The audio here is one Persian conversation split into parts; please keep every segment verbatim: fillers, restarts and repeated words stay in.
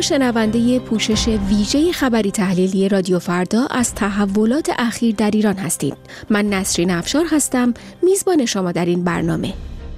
شنونده پوشش ویژه خبری تحلیلی رادیو فردا از تحولات اخیر در ایران هستید. من نسرین افشار هستم، میزبان شما در این برنامه.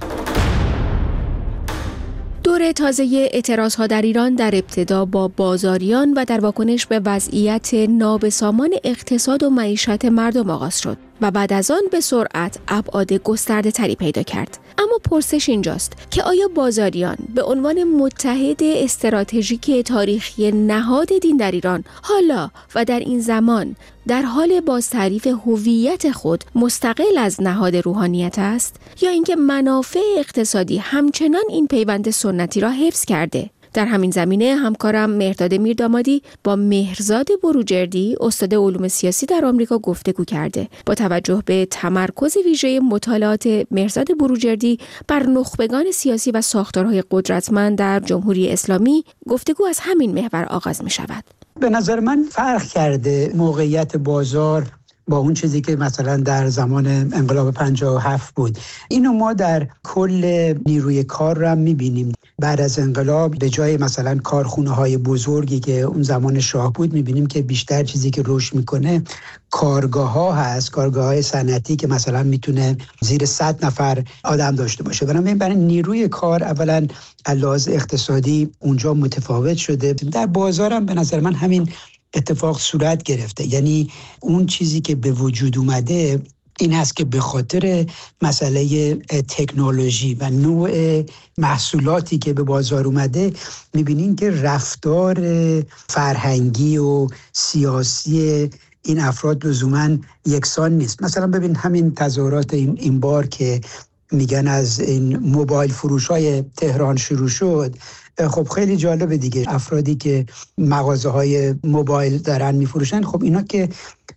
دور تازه اعتراضها در ایران در ابتدا با بازاریان و در واکنش به وضعیت نابسامان اقتصاد و معیشت مردم آغاز شد و بعد از آن به سرعت ابعاد گسترده تری پیدا کرد. اما پرسش اینجاست که آیا بازاریان به عنوان متحد استراتژیک تاریخی نهاد دین در ایران حالا و در این زمان در حال بازتعریف هویت خود مستقل از نهاد روحانیت است، یا اینکه منافع اقتصادی همچنان این پیوند سنتی را حفظ کرده؟ در همین زمینه همکارم مهرداد میردامادی با مهرزاد بروجردی استاد علوم سیاسی در آمریکا گفتگو کرده. با توجه به تمرکز ویژه مطالعات مهرزاد بروجردی بر نخبگان سیاسی و ساختارهای قدرتمند در جمهوری اسلامی، گفتگو از همین محور آغاز می شود. به نظر من فرق کرده موقعیت بازار با اون چیزی که مثلا در زمان انقلاب پنجاه و هفت بود. اینو ما در کل نیروی کار رو هم می‌بینیم. بعد از انقلاب به جای مثلا کارخونه‌های بزرگی که اون زمان شاه بود، می‌بینیم که بیشتر چیزی که رشد می‌کنه کارگاه‌ها هست، کارگاه‌های صنعتی که مثلا میتونه زیر صد نفر آدم داشته باشه. بنابراین برای نیروی کار اولا لحاظ اقتصادی اونجا متفاوت شده. در بازارم به نظر من همین اتفاق صورت گرفته. یعنی اون چیزی که به وجود اومده این هست که به خاطر مسئله تکنولوژی و نوع محصولاتی که به بازار اومده، میبینین که رفتار فرهنگی و سیاسی این افراد لزوماً یکسان نیست. مثلا ببین همین تظاهرات این, این بار که میگن از این موبایل فروش های تهران شروع شد، خب خیلی جالبه دیگه. افرادی که مغازه های موبایل دارن میفروشن، خب اینا که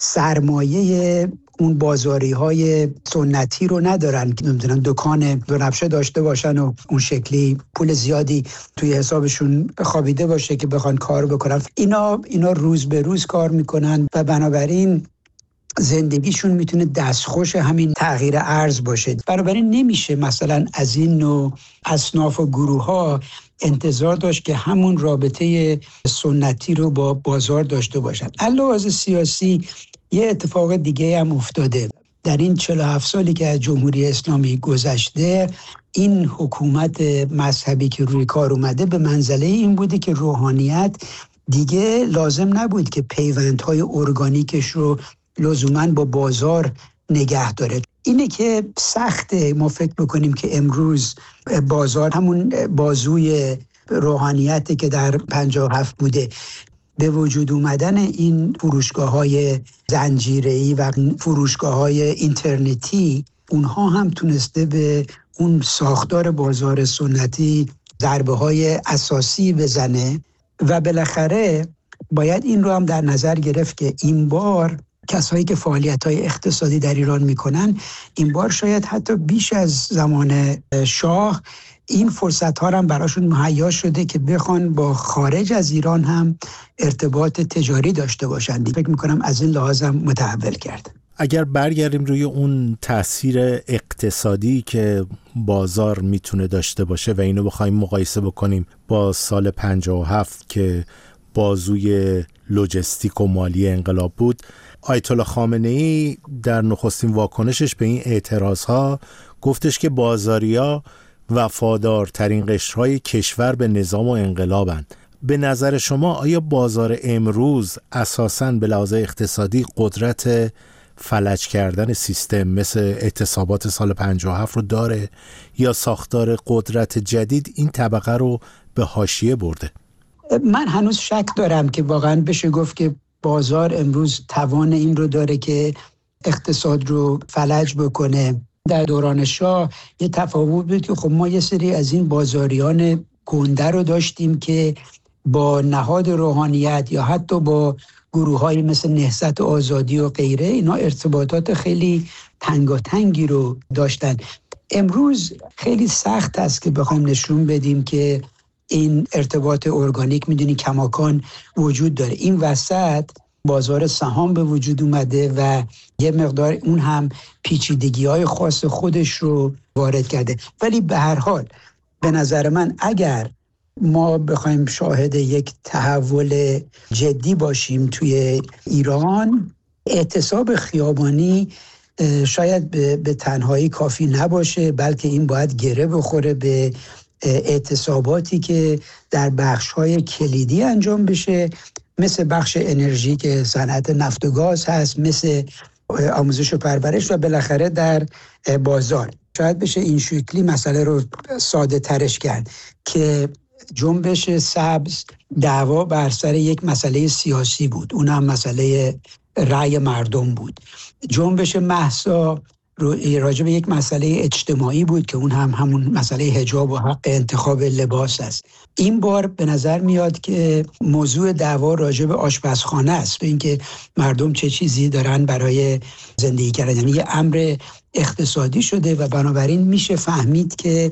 سرمایه اون بازاری های سنتی رو ندارن که نمیدونن دکان دو نبشه داشته باشن و اون شکلی پول زیادی توی حسابشون خوابیده باشه که بخوان کار بکنن. اینا اینا روز به روز کار میکنن و بنابراین زندگیشون میتونه دستخوش همین تغییر ارز باشه. بنابراین نمیشه مثلا از این نوع اصناف و گروه ها انتظار داشت که همون رابطه سنتی رو با بازار داشته باشن. علاوه سیاسی یه اتفاق دیگه هم افتاده. در این چهل و هفت سالی که از جمهوری اسلامی گذشته، این حکومت مذهبی که روی کار اومده به منزله این بوده که روحانیت دیگه لازم نبود که پیوندهای ارگانیکش رو لزوماً با بازار نگه داره. اینه که سخته ما فکر بکنیم که امروز بازار همون بازوی روحانیتی که در پنجاه و هفت بوده. به وجود اومدن این فروشگاه‌های زنجیره‌ای و فروشگاه‌های اینترنتی، اونها هم تونسته به اون ساختار بازار سنتی ضربه‌های اساسی بزنه و بالاخره باید این رو هم در نظر گرفت که این بار کسایی که فعالیت‌های اقتصادی در ایران میکنن، این بار شاید حتی بیش از زمان شاه این فرصت‌ها هم براشون مهیا شده که بخوان با خارج از ایران هم ارتباط تجاری داشته باشن. فکر میکنم از این لحاظ هم متحول کرد. اگر برگردیم روی اون تاثیر اقتصادی که بازار میتونه داشته باشه و اینو بخوایم مقایسه بکنیم با سال پنجاه و هفت که بازوی لوجستیک و مالی انقلاب بود، آیت الله خامنه‌ای در نخستین واکنشش به این اعتراضها گفتش که بازاریا وفادارترین قشرهای کشور به نظام و انقلابند. به نظر شما آیا بازار امروز اساساً به لحاظ اقتصادی قدرت فلج کردن سیستم مثل اعتصابات سال پنجاه و هفت رو داره، یا ساختار قدرت جدید این طبقه رو به حاشیه برده؟ من هنوز شک دارم که واقعاً بشه گفت که بازار امروز توان این رو داره که اقتصاد رو فلج بکنه. در دوران شاه یه تفاوت بود که خب ما یه سری از این بازاریان گنده رو داشتیم که با نهاد روحانیت یا حتی با گروه‌های مثل نهضت آزادی و غیره اینا ارتباطات خیلی تنگاتنگی رو داشتن. امروز خیلی سخت است که بخوایم نشون بدیم که این ارتباط ارگانیک میدونی کماکان وجود داره. این وسط بازار سهام به وجود اومده و یه مقدار اون هم پیچیدگی‌های خاص خودش رو وارد کرده. ولی به هر حال به نظر من اگر ما بخوایم شاهد یک تحول جدی باشیم توی ایران، اعتصاب خیابانی شاید به تنهایی کافی نباشه، بلکه این باید گره بخوره به اعتصاباتی که در بخش‌های کلیدی انجام بشه، مثل بخش انرژی که صنعت نفت و گاز هست، مثل آموزش و پرورش و بالاخره در بازار. شاید بشه این شکلی مسئله رو ساده ترش کرد که جنبش سبز دعوا بر سر یک مسئله سیاسی بود، اون هم مسئله رأی مردم بود. جنبش مهسا راجع به یک مسئله اجتماعی بود که اون هم همون مسئله حجاب و حق انتخاب لباس است. این بار به نظر میاد که موضوع دعوا راجع به آشپزخانه است، به اینکه مردم چه چیزی دارن برای زندگی کردن، یعنی یه امر اقتصادی شده و بنابراین میشه فهمید که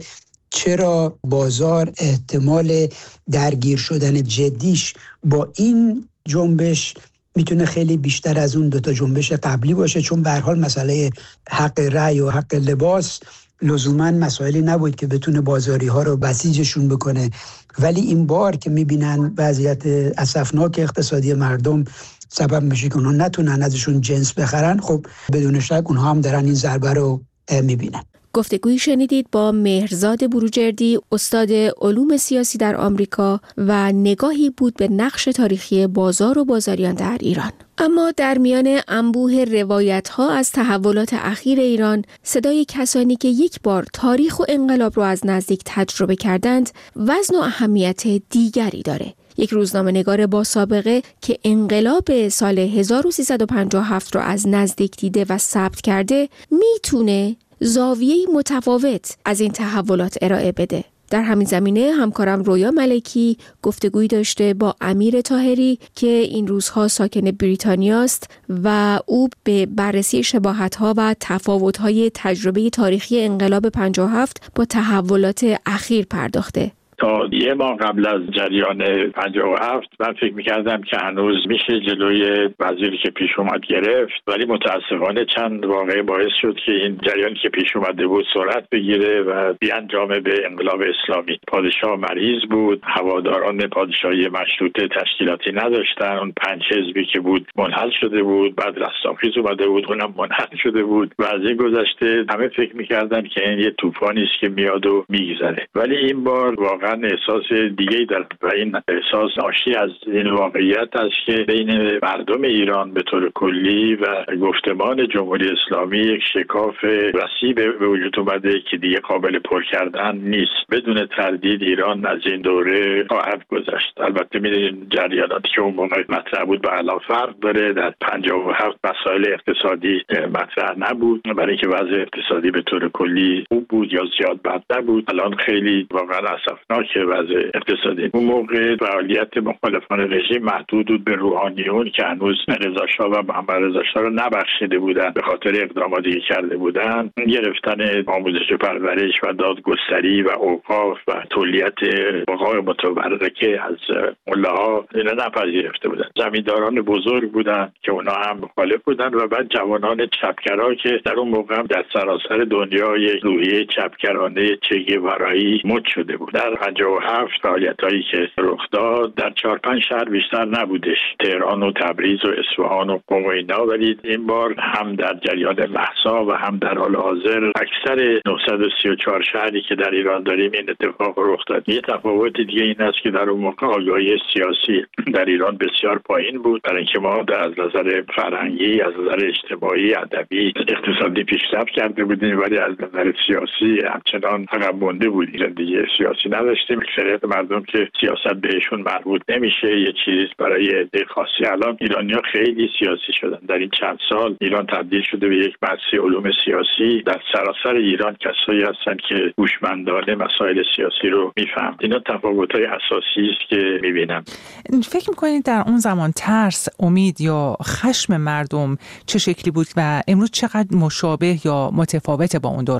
چرا بازار احتمال درگیر شدن جدیش با این جنبش میتونه خیلی بیشتر از اون دوتا جنبش قبلی باشه، چون به هر حال مسئله حق رأی و حق لباس لزوما مسائلی نبود که بتونه بازاری ها رو بسیجشون بکنه، ولی این بار که میبینن وضعیت اسفناک اقتصادی مردم سبب میشه که اونها نتونن ازشون جنس بخرن، خب بدون شک اونها هم دارن این ضربه رو میبینن. گفتگویی شنیدید با مهرزاد بروجردی، استاد علوم سیاسی در آمریکا، و نگاهی بود به نقش تاریخی بازار و بازاریان در ایران. اما در میان انبوه روایت‌ها از تحولات اخیر ایران، صدای کسانی که یک بار تاریخ و انقلاب رو از نزدیک تجربه کردند، وزن و اهمیت دیگری داره. یک روزنامه‌نگار با سابقه که انقلاب سال هزار و سیصد و پنجاه و هفت رو از نزدیک دیده و ثبت کرده، میتونه زاویه‌ای متفاوت از این تحولات ارائه بده. در همین زمینه همکارم رویا ملکی گفتگویی داشته با امیر طاهری که این روزها ساکن بریتانیاست و او به بررسی شباهت‌ها و تفاوت‌های تجربه تاریخی انقلاب پنجاه و هفت با تحولات اخیر پرداخته. تا یه ماه قبل از جریان پنجاه و هفت من فکر میکردم که هنوز میشه جلوی وزیری که پیش اومد گرفت، ولی متاسفانه چند واقعه باعث شد که این جریانی که پیش اومده بود سرعت بگیره و بیانجام به انقلاب اسلامی. پادشاه مریض بود، هواداران پادشاهی مشروطه تشکیلاتی نداشتن، اون پنج حزبی که بود منحل شده بود، بعد رستاخیز اومده بود اونم منحل شده بود و از این گذشته همه فکر میکردن که این یه طوفانی است که میاد و میگذره، ولی این بار واقعا احساس دیگه‌ای داره و این احساس ناشی از این واقعیت است که بین مردم ایران به طور کلی و گفتمان جمهوری اسلامی یک شکاف وسیع به وجود اومده که دیگه قابل پر کردن نیست. بدون تردید ایران از این دوره خواهد گذشت. البته می‌دونید جریاناتی که اون موقع مطرح بود با الان فرق داره. در پنجاه و هفت مسائل اقتصادی مطرح نبود، برای اینکه وضع اقتصادی به طور کلی خوب بود یا زیاد بد نبود. الان خیلی واقعا اسفناک که وضع اقتصادی. اون موقع فعالیت مخالفان رژیم محدود بود به روحانیون که هنوز رضا شاه و محمد رضا شاه رو نبخشیده بودن به خاطر اقداماتی که کرده بودن. گرفتن آموزش و پرورش و دادگستری و اوقاف و تولیت بقای متبرکه از ملاها اینا نپذیرفته بودن. زمینداران بزرگ بودن که اونا هم مخالف بودن و بعد جوانان چپگرا که در اون موقع در سراسر دنیا یک روحیه چپگرانه چگوارایی مد شده بود. در پنجاه و هفت فعالیتایی که رخ داد در چهار پنج شهر بیشتر نبودش، تهران و تبریز و اصفهان و قم و اینا، ولی این بار هم در جریان مهسا و هم در حال حاضر اکثر نهصد و سی و چهار شهری که در ایران داریم این اتفاق رخ داد. یه تفاوت دیگه این است که در اون موقع آگاهی سیاسی در ایران بسیار پایین بود، برای اینکه ما از نظر فرهنگی، از نظر اجتماعی، ادبی، اقتصادی پیشرفت کرده بودیم، ولی از نظر سیاسی همچنان عقب مونده بودیم. زندگی سیاسی نداشتیم. اکثریت مردم که سیاست بهشون مربوط نمیشه، یه چیز برای عده خاصی. الان ایرانی‌ها خیلی سیاسی شدن. در این چند سال ایران تبدیل شده به یک مدرسه علوم سیاسی. در سراسر ایران کسایی هستن که هوشمندانه مسائل سیاسی رو میفهمن. اینا تفاوت‌های اساسی است که می‌بینم. فکر می‌کنید در اون زمان ترس، امید یا خشم مردم چه شکلی بود و امروز چقدر مشابه یا متفاوته با اون دوران؟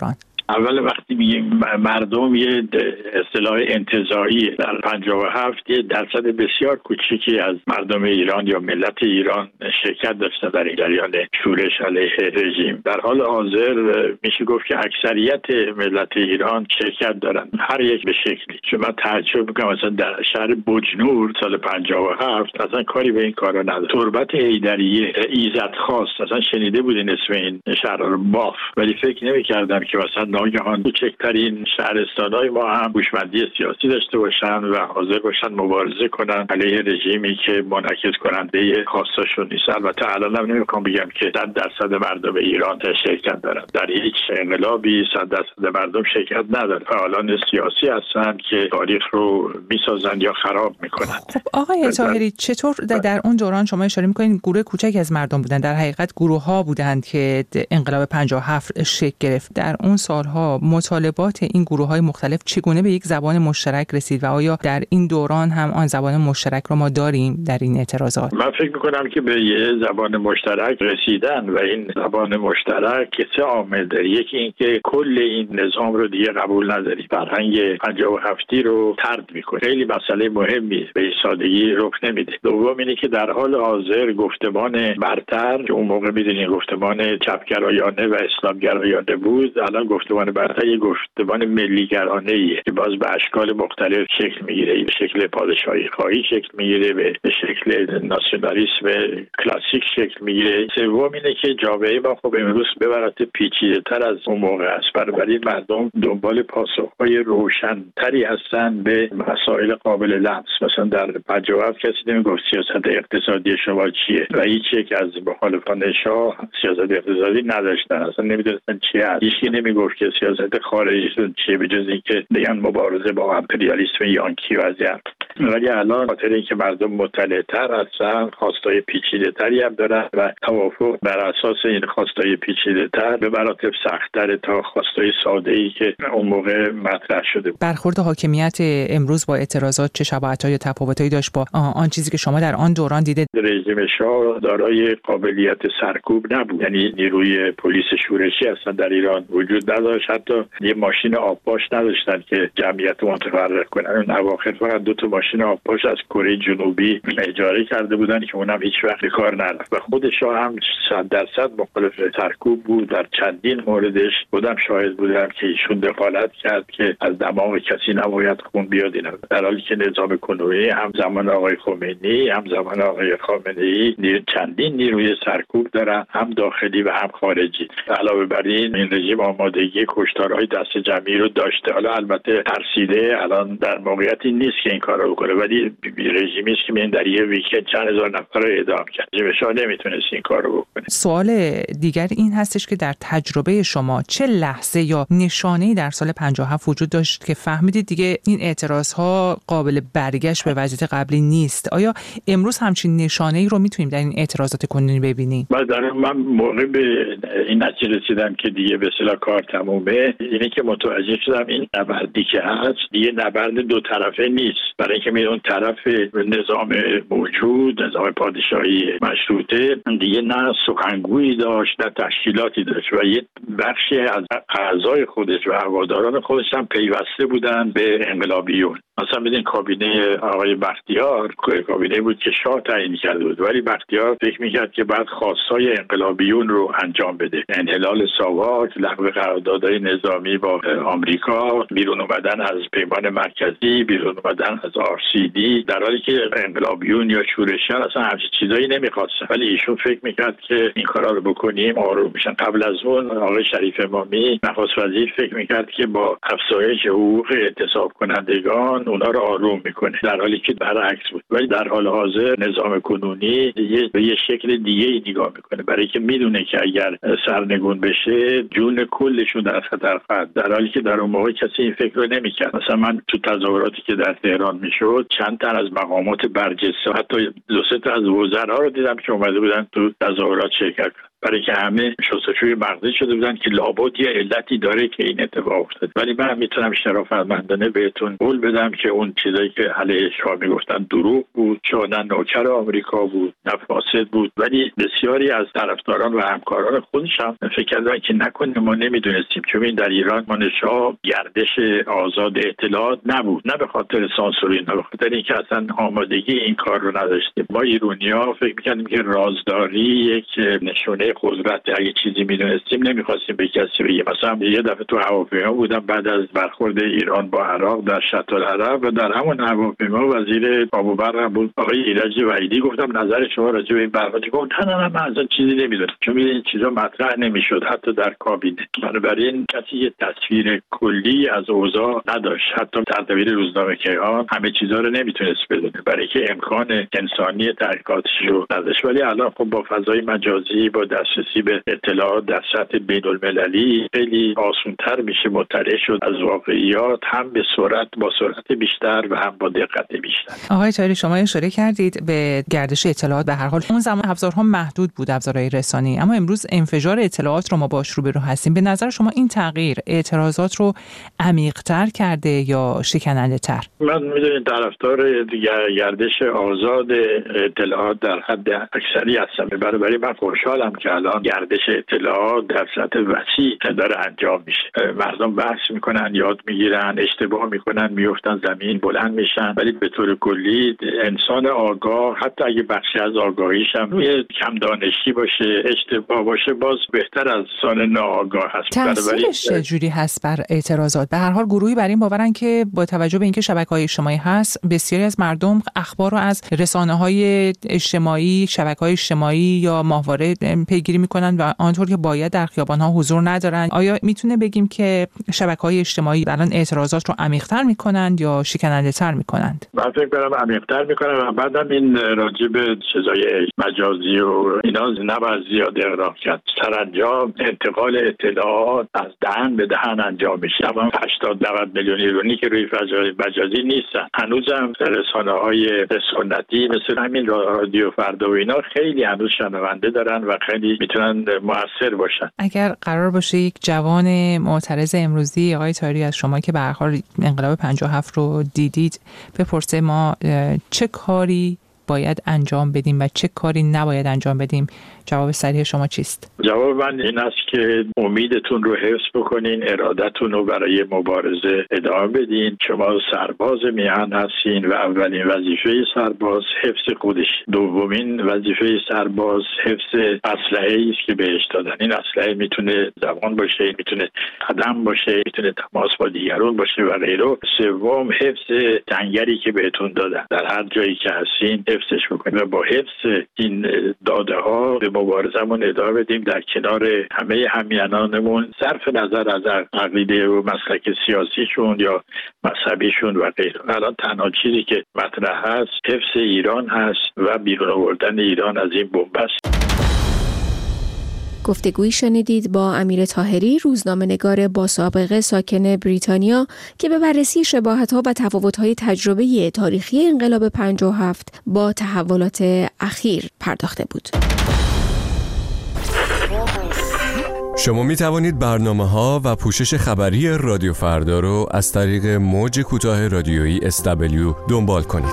اول وقتی میگیم مردم، یه اصطلاح انتزاعی در پنجاه و هفت یه درصد بسیار کوچیکی از مردم ایران یا ملت ایران شرکت داشتن در این جریان شورش علیه رژیم. در حال حاضر میشه گفت که اکثریت ملت ایران شرکت دارن، هر یک به شکلی. چون من تعجب میکنم مثلا در شهر بجنور سال پنجاه و هفت اصلا کاری به این کارا نداره. تربت حیدریه، ایزد خواست، اصلا شنیده بودین اسم این شهر رو؟ باف. ولی فکر نمی‌کردم که مثلا ناگهان کوچکترین شهرستان‌های ما هم هوشمندی سیاسی داشته باشن و حاضر باشن مبارزه کنن علیه رژیمی که منعکس کننده خواستاشون نیست. البته الان هم نمی‌خوام بگم که صد درصد مردم ایران شرکت دارن. در هیچ انقلابی صد درصد مردم شرکت ندارن. فعالان سیاسی هستن که تاریخ رو میسازن یا خراب میکنن. خب آقای طاهری، چطور در اون دوران شما اشاره میکنین گروه کوچک از مردم بودن، در حقیقت گروه ها بودند که انقلاب پنجاه و هفت شکل گرفت. در اون سالها مطالبات این گروه های مختلف چگونه به یک زبان مشترک رسید و آیا در این دوران هم آن زبان مشترک رو ما داریم در این اعتراضات؟ من فکر میکنم که به یه زبان مشترک رسیدن و این زبان مشترک سه عامل داره. یکی این که کل این نظام رو دیگه قبول نداری، فرهنگ پنجاه و هفتی رو طرد میکنه. خیلی مسئله مهمی به این سادگی رخ نمیده. دوم اینه که در حال حاضر گفتمان برتر که اون موقع میدونین گفتمان چپگرایانه و اسلامگرایانه بود، الان گفتمان برتر یه گفتمان ملیگرانه ایه که باز به اشکال مختلف شکل میگیره. به شکل پادشاهی خواهی شکل میگیره، به شکل ناسیونالیسم کلاسیک شکل میگیره. سوم اینه که جامعه ما خب امروز به مراتب پیچیده تر از اون موقع است. بنابراین مردم دنبال پاسخهای روشن‌تری هستن به مسائل قابل لمس. مثلا در پنجاه و هفت کسی نمیگفت سیاست اقتصادی شما چیه و هیچ یک از مخالفان شاه سیاست اقتصادی نداشتن، اصلا نمیدونستن چی هست. هیچکی نمیگفت که سیاست خارجیشون چیه به جز اینکه بگن مبارزه با امپریالیسم یانکی و ازیان. ولی الان خاطر اینکه مردم مطلع‌تر هستن، خواستای پیچیده‌تری هم دارن و توافق بر اساس این خواستای پیچیده‌تر به مراتب سخت‌تر تا خواستای ساده‌ای که اون موقع مطرح شده بود. برخورد حاکمیت امروز با اعتراضات چه شباهت‌های یا تفاوت‌هایی داشت با آن چیزی که شما در آن دوران دیدید؟ رژیم شاه دارای قابلیت سرکوب نبود، یعنی نیروی پلیس شورشی اصلا در ایران وجود نداشت. حتی یه ماشین آبپاش نداشتن که جمعیت رو متفرق کنن. اون اواخر فقط دو تا ماشین آبپاش از کره جنوبی اجاره کرده بودن که اونم هیچ وقت کار نرفت و خود شاه هم صد درصد مخالف سرکوب بود. در چندین موردش خودم شاهد بودم که ایشون دخالت کرد که از دماغ کسی نباید خون بیاد اینا، در حالی که نظام کنونی هم زمان آقای خمینی هم زمان آقای خامنه‌ای نیر چندین نیروی سرکوب دارن، هم داخلی و هم خارجی. علاوه بر این این رژیم آمادگی کشتارهای دست جمعی رو داشته. حالا البته ترسیده، الان در موقعیتی نیست که این کارو بکنه، ولی رژیمی است که من در یه ویکند چند هزار نفر رو اعدام کرد. رژیم شاه نمیتونست این کارو بکنه. سوال دیگر این هستش که در تجربه شما چه لحظه یا نشانه‌ای در سال پنجاه و هفت وجود داشت که فهمیدید دیگه این اعتراض‌ها قابل برگشت به وضعیت قبلی نیست؟ آیا امروز همچین نشانه‌ای رو میتونیم در این اعتراضات کنونی ببینیم؟ من من موقع به این نتیجه رسیدم که دیگه به اصطلاح کار تمومه، اینه که متوجه شدم این نبردی که هست دیگه نبرد دو طرفه نیست. برای اینکه می اون طرف نظام موجود، نظام پادشاهی مشروطه دیگه نه سخنگویی داشت نه تشکیلاتی داشت و یه بخشی از اعضای خودش و هواداران خودش هم پیوسته بودن به انقلابیون. مثلا ببین کابینه آقای بختیار کابینه بود که شاه تعیین کرده بود، ولی بختیار فکر میکرد که بعد خواستای انقلابیون رو انجام بده. انحلال ساواک، لغو قراردادهای نظامی با آمریکا، بیرون اومدن از پیمان مرکزی، بیرون اومدن از آر سی دی، در حالی که انقلابیون یا شورشیان اصلا همچین چیزایی نمیخواستن. ولی ایشون فکر میکرد که این کارا رو بکنیم آروم میشن. قبل از اون آقای شریف امامی نخست وزیر فکر میکرد که با افزایش حقوق اعتصاب کنندگان اونا رو آروم میکنه، در حالی که برعکس بود. ولی در حال حاضر نظام کنونی یه به یه شکل دیگه ای نگاه میکنه، برای که میدونه که اگر سرنگون بشه جون کلشون در خطر خواهد، در حالی که در اون موقع کسی این فکر رو نمیکرد. مثلا من تو تظاهراتی که در تهران میشد چند تا از مقامات برجسته، حتی دو سه تا از وزرا رو دیدم که اومده بودن تو تظاهرات شرکت. برای که همه شستشوی مغزی شده بودن که لابد یه علتی داره که این اتفاق افتاد. ولی من میتونم شرافتمندانه بهتون قول بدم که اون چیزایی که علیه شاه میگفتن دروغ بود، شاه نه نوکر آمریکا بود نه فاسد بود. ولی بسیاری از طرفداران و همکاران خودش هم فکر کردن که نکنه ما نمیدونستیم، چون این در ایران من شاه گردش آزاد اطلاعات نبود، نه به خاطر سانسوری، نه به خاطر اینکه اصلا آمادگی این کار رو نداشتیم. ما ایرانی‌ها فکر می‌کردیم که رازداری یک نشونه قدرت، اگه چیزی میدونستیم نمیخواستیم به کسی بگیم. مثلا یه دفعه تو هواپیما بودم بعد از برخورد ایران با عراق در شط العرب و در همون هواپیما وزیر آبوبر بود آقای ایرج وحیدی، گفتم نظر شما راجع به این برخورد؟ گفت نه نه من اصلا چیزی نمیدونم، چون این چیزا مطرح نمیشد حتی در کابینه. بنابراین کسی یه تصویر کلی از اوضاع نداشت، حتی سردبیر روزنامه کیهان همه چیزا رو نمیتونست بدونه برای که امکان انسانی تحقیقاتش رو نداشت. ولی الان خب با فضای مجازی، با دسترسی به اطلاعات در سطح بین‌المللی خیلی آسان‌تر میشه مطلع شد از واقعیات، هم به سرعت با سرعت بیشتر و هم با دقت بیشتر. آقای طاهری شما اشاره کردید به گردش اطلاعات. به هر حال اون زمان ابزارها محدود بود، ابزارهای رسانه‌ای، اما امروز انفجار اطلاعات رو ما باش روبرو هستیم. به نظر شما این تغییر اعتراضات رو عمیق‌تر کرده یا شکننده‌تر؟ من میدونید طرفدار گردش آزاد اطلاعات در حد اکثری هستم، برای من خوشحالم که الان گردش اطلاعات در سطح وسیع داره انجام میشه. مردم بحث میکنن، یاد میگیرن، اشتباه میکنن، میفتن زمین، بلند میشن. ولی به طور کلی انسان آگاه حتی اگه بخشی از آگاهیش هم کم دانشی باشه، اشتباه باشه، باز بهتر از انسان ناآگاه هست. تأثیرش چجوری هست بر اعتراضات؟ به هر حال گروهی بر این باورن که با توجه به اینکه شبکه‌های اجتماعی هست، بسیاری از مردم اخبار رو از رسانه‌های اجتماعی، شبکه‌های اجتماعی یا ماهواره پیگیری میکنن و آنطور که باید در خیابان‌ها حضور ندارن. آیا میتونه بگیم که شبکه‌های اجتماعی الان اعتراضات رو عمیق‌تر میکنند یا شکننده‌تر میکنند؟ من فکر کنم عمیق‌تر میکنن و بعدم این راجع به چیزای مجازی و اینا نباید زیاد اغراق کرد. سرانجام انتقال اطلاعات از دهن به دهن انجام میشه. اما هشتاد نود میلیون ایرانی که روی فضای مجازی نیستن. هنوزم رسانه‌های سنتی مثل همین رادیو فردا و اینا خیلی هنوز شنونده دارن و خیلی میتونن مؤثر باشن. اگر قرار باشه یک جوان معترض امروزی آقای طاهری از شما که به هر حال انقلاب پنجاه و هفت رو دیدید بپرسه ما چه کاری باید انجام بدیم و چه کاری نباید انجام بدیم، جواب سریع شما چیست؟ جواب من این است که امیدتون رو حفظ بکنین، ارادتون رو برای مبارزه ادامه بدین. شما سرباز میهن هستین و اولین وظیفه سرباز حفظ خودش، دومین وظیفه سرباز حفظ اسلحه‌ای است که بهش دادن. این اسلحه میتونه زبان باشه، میتونه قدم باشه، میتونه تماس با دیگران باشه و غیره. سوم حفظ جنگلی که بهتون دادن، در هر جایی که هستین حفظش بکنید و با حفظ این داده ها به مبارزمون ادامه بدیم در کنار همه همینانمون، صرف نظر از عقیده و مسلک سیاسیشون یا مذهبیشون و غیره. الان تنها چیزی که مطرح هست حفظ ایران هست و بیرون آوردن ایران از این بنبست. گفتگویی شنیدید با امیر طاهری، روزنامه‌نگار با سابقه ساکن بریتانیا که به بررسی شباهت‌ها و تفاوت‌های تجربه تاریخی انقلاب پنجاه و هفت با تحولات اخیر پرداخته بود. شما می توانید برنامه‌ها و پوشش خبری رادیو فردا رو از طریق موج کوتاه رادیویی اس دبلیو دنبال کنید.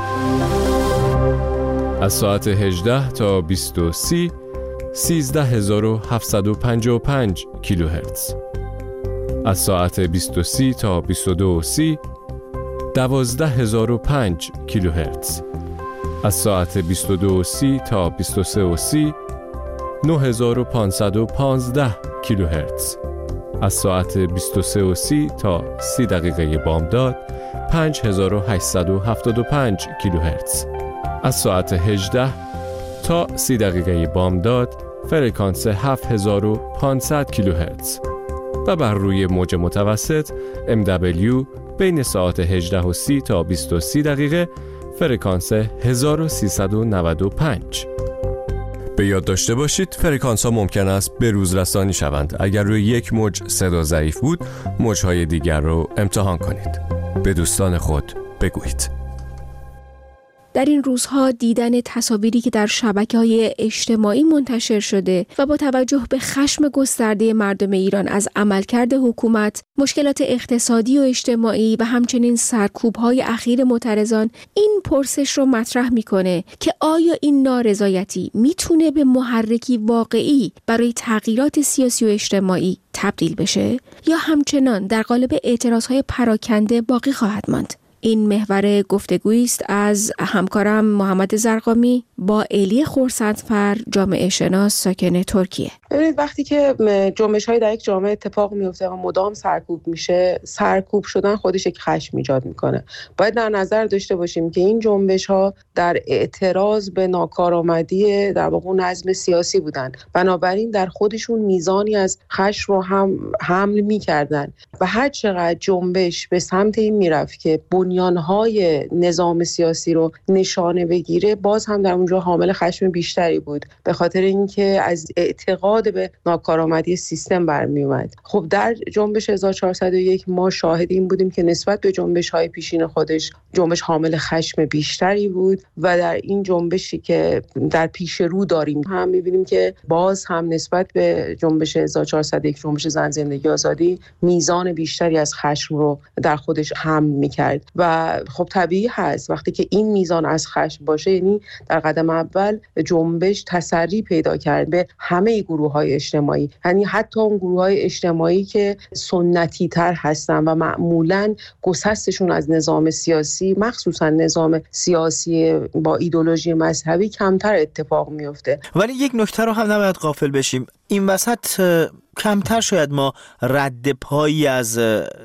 از ساعت هجده تا بیست و سه سیزده هزار و هفتصد و پنجاه و پنج کیلوهرتز. از ساعت بیست و سه تا بیست و دو و سی دوازده هزار و پنج کیلوهرتز. از ساعت بیست و دو و سی تا بیست و سه و سی نه هزار و پانصد و پانزده کیلوهرتز. از ساعت بیست و سه و سی تا سی دقیقه بامداد پنج هزار و هشتصد و هفتاد و پنج کیلوهرتز. از ساعت هجده تا سی دقیقه بامداد فرکانس هفت هزار و پانصد کیلوهرتز و بر روی موج متوسط ام دبلیو بین ساعت هجده و سی تا بیست و سه دقیقه فرکانس هزار و سیصد و نود و پنج. به یاد داشته باشید فرکانس ها ممکن است به روز رسانی شوند. اگر روی یک موج صدا ضعیف بود، موجهای دیگر رو امتحان کنید. به دوستان خود بگویید. در این روزها دیدن تصاویری که در شبکه‌های اجتماعی منتشر شده و با توجه به خشم گسترده مردم ایران از عملکرد حکومت، مشکلات اقتصادی و اجتماعی و همچنین سرکوب‌های اخیر معترضان، این پرسش رو مطرح می‌کنه که آیا این نارضایتی میتونه به محرکی واقعی برای تغییرات سیاسی و اجتماعی تبدیل بشه یا همچنان در قالب اعتراضهای پراکنده باقی خواهد ماند؟ این محور گفتگویی است از همکارم محمد زرقامی با الی خورسندفر، جامعه شناس ساکن ترکیه. ببینید وقتی که جنبش‌های در یک جامعه اتفاق میفته و مدام سرکوب میشه، سرکوب شدن خودش یک خشم ایجاد میکنه. باید در نظر داشته باشیم که این جنبش‌ها در اعتراض به ناکارآمدی در واقع نظم سیاسی بودن، بنابراین در خودشون میزانی از خشم رو هم حمل میکردن و هر چقدر جنبش به سمت این میرفت که بنیانهای نظام سیاسی رو نشانه بگیره، باز هم در اونجا حامل خشم بیشتری بود، به خاطر اینکه از اعتقاد به ناکارآمدی سیستم برمی اومد. خب در جنبش هزار و چهارصد و یک ما شاهد این بودیم که نسبت به جنبش‌های پیشین خودش جنبش حامل خشم بیشتری بود و در این جنبشی که در پیش رو داریم هم می‌بینیم که باز هم نسبت به جنبش هزار و چهارصد و یک، جنبش زن زندگی آزادی، میزان بیشتری از خشم رو در خودش حمل می‌کرد و خب طبیعی هست وقتی که این میزان از خشم باشه، یعنی در قدم اول جنبش تسری پیدا کرد به همه گروه‌های اجتماعی، یعنی حتی اون گروه‌های اجتماعی که سنتی تر هستن و معمولاً گسستشون از نظام سیاسی، مخصوصاً نظام سیاسی با ایدئولوژی مذهبی، کمتر اتفاق میفته. ولی یک نکته رو هم نباید غافل بشیم، این وسط کمتر شاید ما رد پایی از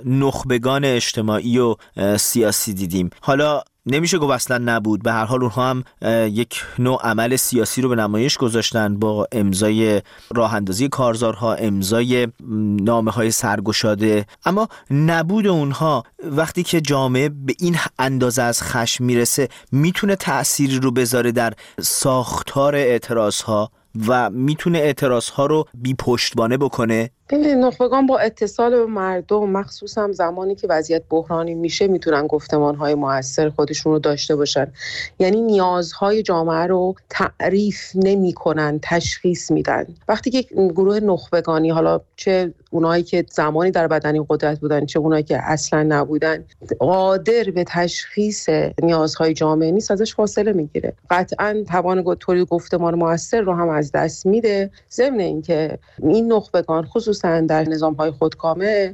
نخبگان اجتماعی و سیاسی دیدیم. حالا نمیشه گفت اصلا نبود، به هر حال اونها هم یک نوع عمل سیاسی رو به نمایش گذاشتن با امضای راه اندازی کارزارها، امضای نامه های سرگشاده، اما نبود اونها وقتی که جامعه به این اندازه از خشم میرسه میتونه تأثیری رو بذاره در ساختار اعتراض ها و میتونه اعتراض ها رو بی پشتوانه بکنه. ببینید نخبگان با اتصال به مردم، مخصوصا زمانی که وضعیت بحرانی میشه، میتونن گفتمان‌های مؤثر خودشون رو داشته باشن. یعنی نیازهای جامعه رو تعریف نمی‌کنن، تشخیص میدن. وقتی که گروه نخبگانی، حالا چه اونایی که زمانی در بدن قدرت بودن چه اونایی که اصلا نبودن، قادر به تشخیص نیازهای جامعه نیست، ازش فاصله میگیره. قطعاً توان تولید گفتمان مؤثر رو هم از دست میده. ضمن اینکه این نخبگان خصوصا در نظام‌های خودکامه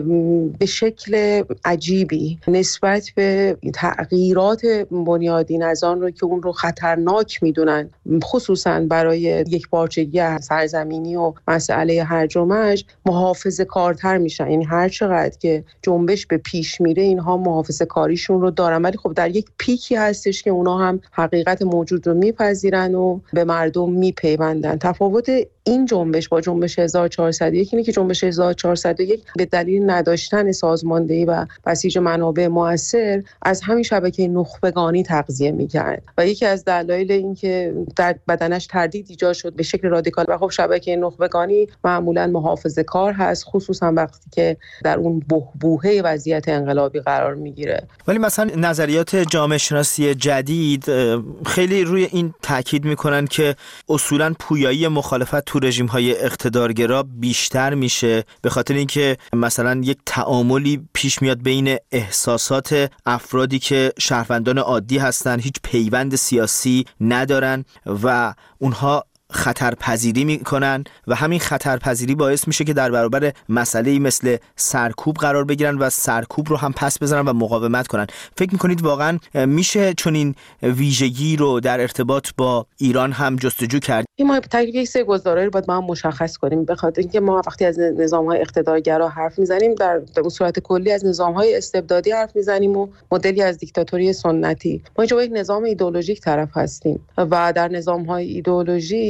به شکل عجیبی نسبت به تغییرات بنیادین از آن رو که اون رو خطرناک میدونن، خصوصا برای یک پارچگی سرزمینی و مسئله هرج و مرج، محافظه کارتر میشن. یعنی هر چقدر که جنبش به پیش میره اینها محافظه کاریشون رو دارن، ولی خب در یک پیکی هستش که اونا هم حقیقت موجود رو میپذیرن و به مردم میپیوندن. تفاوت این جنبش با جنبش هزار و چهارصد و یک اینه که جنبش هزار و چهارصد و یک به دلیل نداشتن سازماندهی و بسیج منابع مؤثر از همین شبکه نخبگانی تغذیه میکرد و یکی از دلایل این که در بدنش تردید ایجاد شد به شکل رادیکال. و خب شبکه نخبگانی معمولا محافظه کار هست، خصوصا وقتی که در اون بحبوحه وضعیت انقلابی قرار میگیره. ولی مثلا نظریات جامعه شناسی جدید خیلی روی این تاکید میکنن که اصولا پویایی مخالفت تو رژیم‌های اقتدارگرا بیشتر میشه، به خاطر اینکه مثلا یک تعاملی پیش میاد بین احساسات افرادی که شهروندان عادی هستن، هیچ پیوند سیاسی ندارن و اونها خطرپذیری میکنن و همین خطرپذیری باعث میشه که در برابر مسئله‌ای مثل سرکوب قرار بگیرن و سرکوب رو هم پس بزنن و مقاومت کنن. فکر میکنید واقعا میشه چون این ویژگی رو در ارتباط با ایران هم جستجو کرد؟ این ما تکلیف سه گزاره رو باید ما هم مشخص کنیم، به خاطر اینکه ما وقتی از نظام‌های اقتدارگرا حرف میزنیم در به صورت کلی از نظام‌های استبدادی حرف میزنیم و مدلی از دیکتاتوری سنتی. ما اینجا یک نظام ایدئولوژیک طرف هستیم و در نظام‌های ایدئولوژی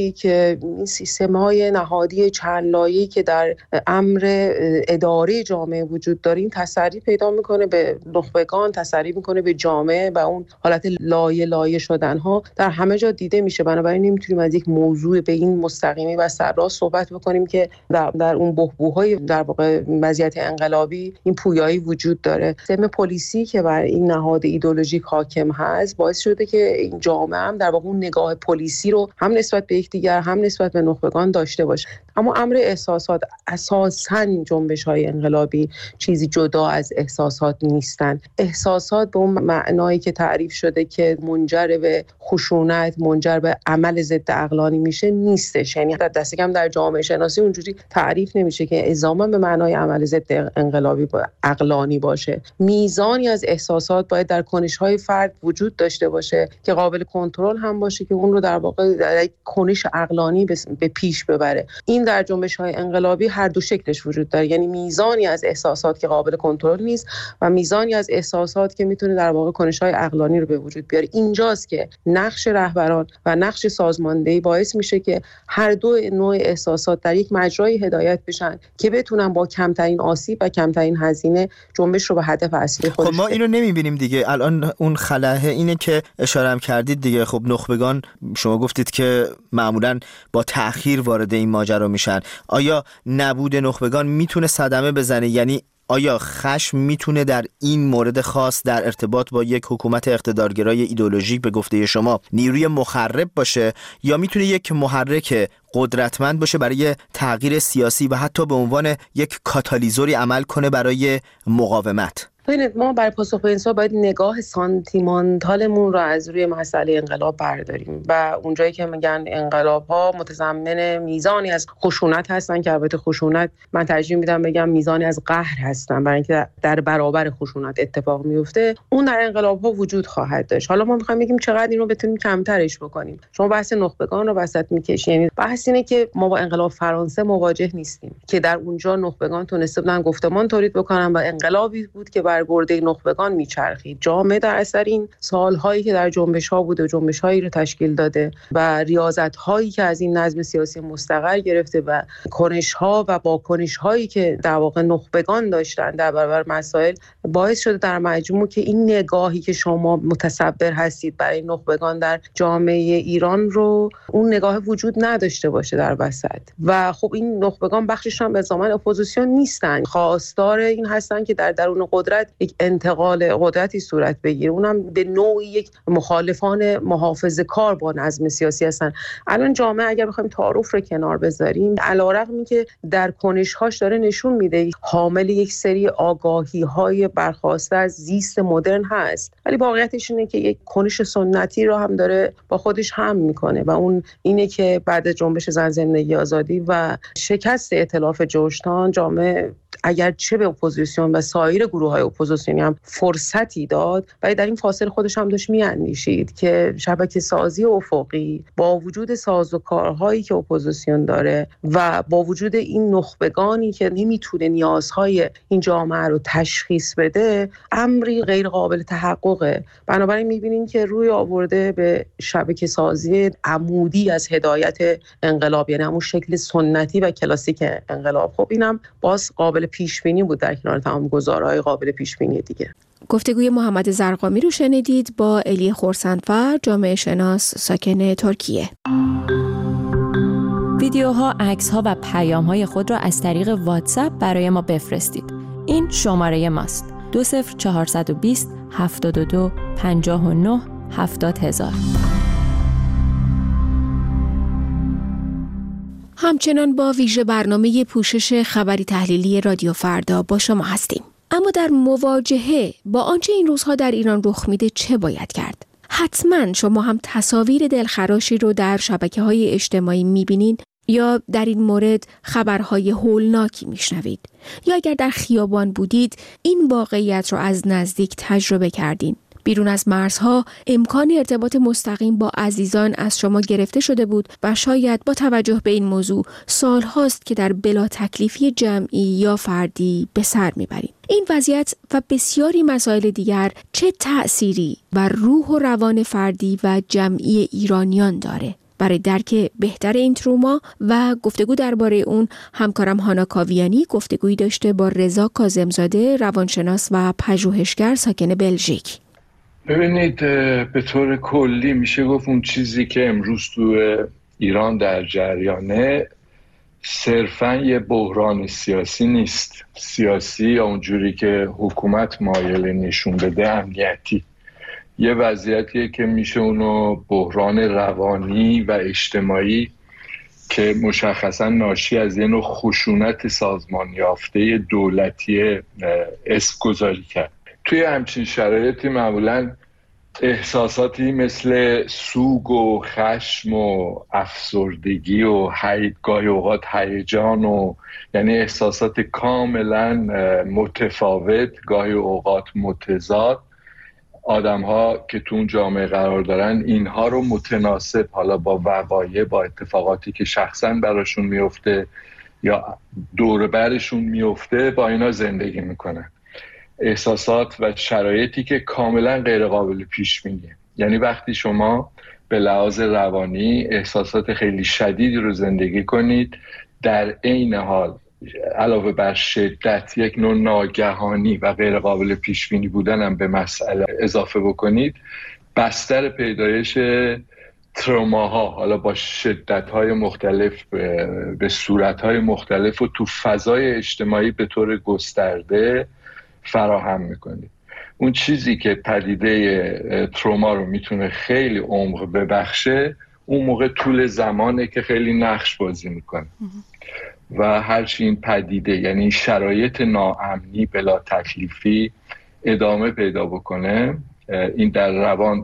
انقلابی که این سیستم‌های نهادی چند لایه‌ای که در امر اداره جامعه وجود داره این تسری پیدا میکنه به نخبگان، تسری میکنه به جامعه و اون حالت لایه لایه شدن‌ها در همه جا دیده میشه. بنابراین نمیتونیم از یک موضوع به این مستقیمی و سرراست صحبت بکنیم که در, در اون بحبوح‌های در واقع وضعیت انقلابی این پویایی وجود داره. سیستم پلیسی که بر این نهاد ایدئولوژیک حاکم هست باعث شده که این جامعه هم در واقع اون نگاه پلیسی رو هم نسبت به یکدیگر هم نسبت به نخبگان داشته باشه. اما امر احساسات، اساساً جنبش‌های انقلابی چیزی جدا از احساسات نیستن. احساسات به اون معنایی که تعریف شده که منجر به خشونت، منجر به عمل ضد عقلانی میشه نیستش. یعنی در دست کم در جامعه شناسی اونجوری تعریف نمیشه که الزاما به معنای عمل ضد انقلابی با عقلانی باشه. میزانی از احساسات باید در کنش‌های فرد وجود داشته باشه که قابل کنترل هم باشه که اون رو در واقع در یک کنش عقلانی به پیش ببره. این در جنبش‌های انقلابی هر دو شکلش وجود داره، یعنی میزانی از احساسات که قابل کنترل نیست و میزانی از احساسات که میتونه در واقع کنش‌های عقلانی رو به وجود بیاره. اینجاست که نقش رهبران و نقش سازماندهی باعث میشه که هر دو نوع احساسات در یک مجرای هدایت بشن که بتونن با کمترین آسیب و کمترین هزینه جنبش رو به هدف اصلی خودش. خب ما اینو نمیبینیم دیگه. الان اون خلأ اینه که اشاره هم کردید دیگه. خب نخبگان شما گفتید که معمولاً با تأخیر وارد این ماجرا میشن. آیا نبود نخبگان میتونه صدمه بزنه؟ یعنی آیا خشم میتونه در این مورد خاص در ارتباط با یک حکومت اقتدارگرای ایدئولوژیک به گفته شما نیروی مخرب باشه یا میتونه یک محرک قدرتمند باشه برای تغییر سیاسی و حتی به عنوان یک کاتالیزوری عمل کنه برای مقاومت؟ ببینید ما برای پاسخ به این سوال باید نگاه سانتیمانتالمون رو از روی مسئله انقلاب برداریم و اونجایی که میگن انقلاب‌ها متضمن میزانی از خشونت هستن که البته خشونت من ترجیح میدم بگم میزانی از قهر هستن برای اینکه در برابر خشونت اتفاق میفته، اون در انقلاب‌ها وجود خواهد داشت. حالا ما می‌خوایم بگیم چقدر این رو بتونیم کمترش بکنیم. شما بحث نخبگان رو وسط می‌کشید. یعنی بحث اینه که ما با انقلاب فرانسه مواجه نیستیم که در اونجا نخبگان تونسته بودن گفتمان تولید بکنن و انقلابی بود که بر گرده نخبگان میچرخید. جامعه در اثر این سالهایی که در جنبش‌ها بوده و جنبش‌هایی رو تشکیل داده و ریاضت‌هایی که از این نظم سیاسی مستقر گرفته و کنش‌ها و واکنش‌هایی که در واقع نخبگان داشتن در برابر مسائل باعث شده در مجموع که این نگاهی که شما متصور هستید برای نخبگان در جامعه ایران رو اون نگاه وجود نداشته باشه در وسط. و خب این نخبگان بخشش هم به زمان اپوزیسیون نیستن، خواستار این هستن که در درون قدرت یک انتقال قدرتی صورت بگیره، اونم به نوعی یک مخالفان محافظه‌کار با نظم سیاسی هستن. الان جامعه اگر بخوایم تعارف رو کنار بذاریم، علیرغمی که در کنش‌هاش داره نشون میده حامل یک سری آگاهی‌های برخواسته از زیست مدرن هست، ولی واقعیتش اینه که یک کنش سنتی رو هم داره با خودش هم میکنه و اون اینه که بعد از جنبش زن زندگی آزادی و شکست ائتلاف جوشتان، جامعه اگر چه به اپوزیسیون و سایر گروه‌های اپوزیسیونی هم فرصتی داد، ولی در این فاصله خودش هم داشت میاندیشید که شبکه سازی افقی با وجود سازوکارهایی که اپوزیسیون داره و با وجود این نخبگانی که نمیتونه نیازهای این جامعه رو تشخیص بده، امری غیر قابل تحققه. بنابراین میبینین که روی آورده به شبکه سازی عمودی از هدایت انقلاب، یعنی همون شکل سنتی و کلاسیک انقلاب. خب اینم باز قابل پیش بینی بود در کنار تمام گزارهای قابل پیش بینی دیگه. گفتگوی محمد زرقامی رو شنیدید با الی خرسندفر، جامعه شناس ساکن ترکیه. ویدیوها، عکس‌ها و پیام‌های خود را از طریق واتساپ برای ما بفرستید. این شماره ماست: دو صفر چهارصد و بیست هفتاد و دو پنجاه و نه هفتاد هزار. همچنان با ویژه برنامه پوشش خبری تحلیلی رادیو فردا با شما هستیم. اما در مواجهه با آنچه این روزها در ایران رخ میده چه باید کرد؟ حتما شما هم تصاویر دلخراشی رو در شبکه‌های اجتماعی میبینین یا در این مورد خبرهای هولناکی میشنوید، یا اگر در خیابان بودید این واقعیت رو از نزدیک تجربه کردین. بیرون از مرزها امکان ارتباط مستقیم با عزیزان از شما گرفته شده بود و شاید با توجه به این موضوع سال هاست که در بلا تکلیفی جمعی یا فردی به سر میبرید. این وضعیت و بسیاری مسائل دیگر چه تأثیری بر روح و روان فردی و جمعی ایرانیان داره؟ برای درک بهتر این تروما و گفتگو درباره اون همکارم هانا کاویانی گفتگویی داشته با رضا کاظمزاده، روانشناس و پژوهشگر ساکن بلژیک. ببینید، به طور کلی میشه گفت اون چیزی که امروز تو ایران در جریانه صرفاً یه بحران سیاسی نیست. سیاسی یا اونجوری که حکومت مایل نشون بده امنیتی. یه وضعیتیه که میشه اونو بحران روانی و اجتماعی که مشخصاً ناشی از یه نوع خشونت سازمان یافته دولتی اسم گذاری کرد. توی همچین شرایطی معمولاً احساساتی مثل سوگ و خشم و افسردگی و گاهی اوقات هیجان و یعنی احساسات کاملا متفاوت، گاهی اوقات متضاد، آدم ها که تو اون جامعه قرار دارن اینها رو متناسب حالا با وقایع، با اتفاقاتی که شخصا براشون میفته یا دور برشون میفته، با اینا زندگی میکنن. احساسات و شرایطی که کاملا غیر قابل پیش بینیه. یعنی وقتی شما به لحاظ روانی احساسات خیلی شدیدی رو زندگی کنید، در عین حال علاوه بر شدت یک نوع ناگهانی و غیر قابل پیش بینی بودن هم به مسئله اضافه بکنید، بستر پیدایش تروماها حالا با شدت‌های مختلف به صورت‌های مختلف و تو فضای اجتماعی به طور گسترده فراهم میکنید. اون چیزی که پدیده تروما رو میتونه خیلی عمق ببخشه، اون موقع طول زمانه که خیلی نقش بازی میکنه و هرچی این پدیده یعنی شرایط ناامنی بلا تکلیفی ادامه پیدا بکنه، این در روان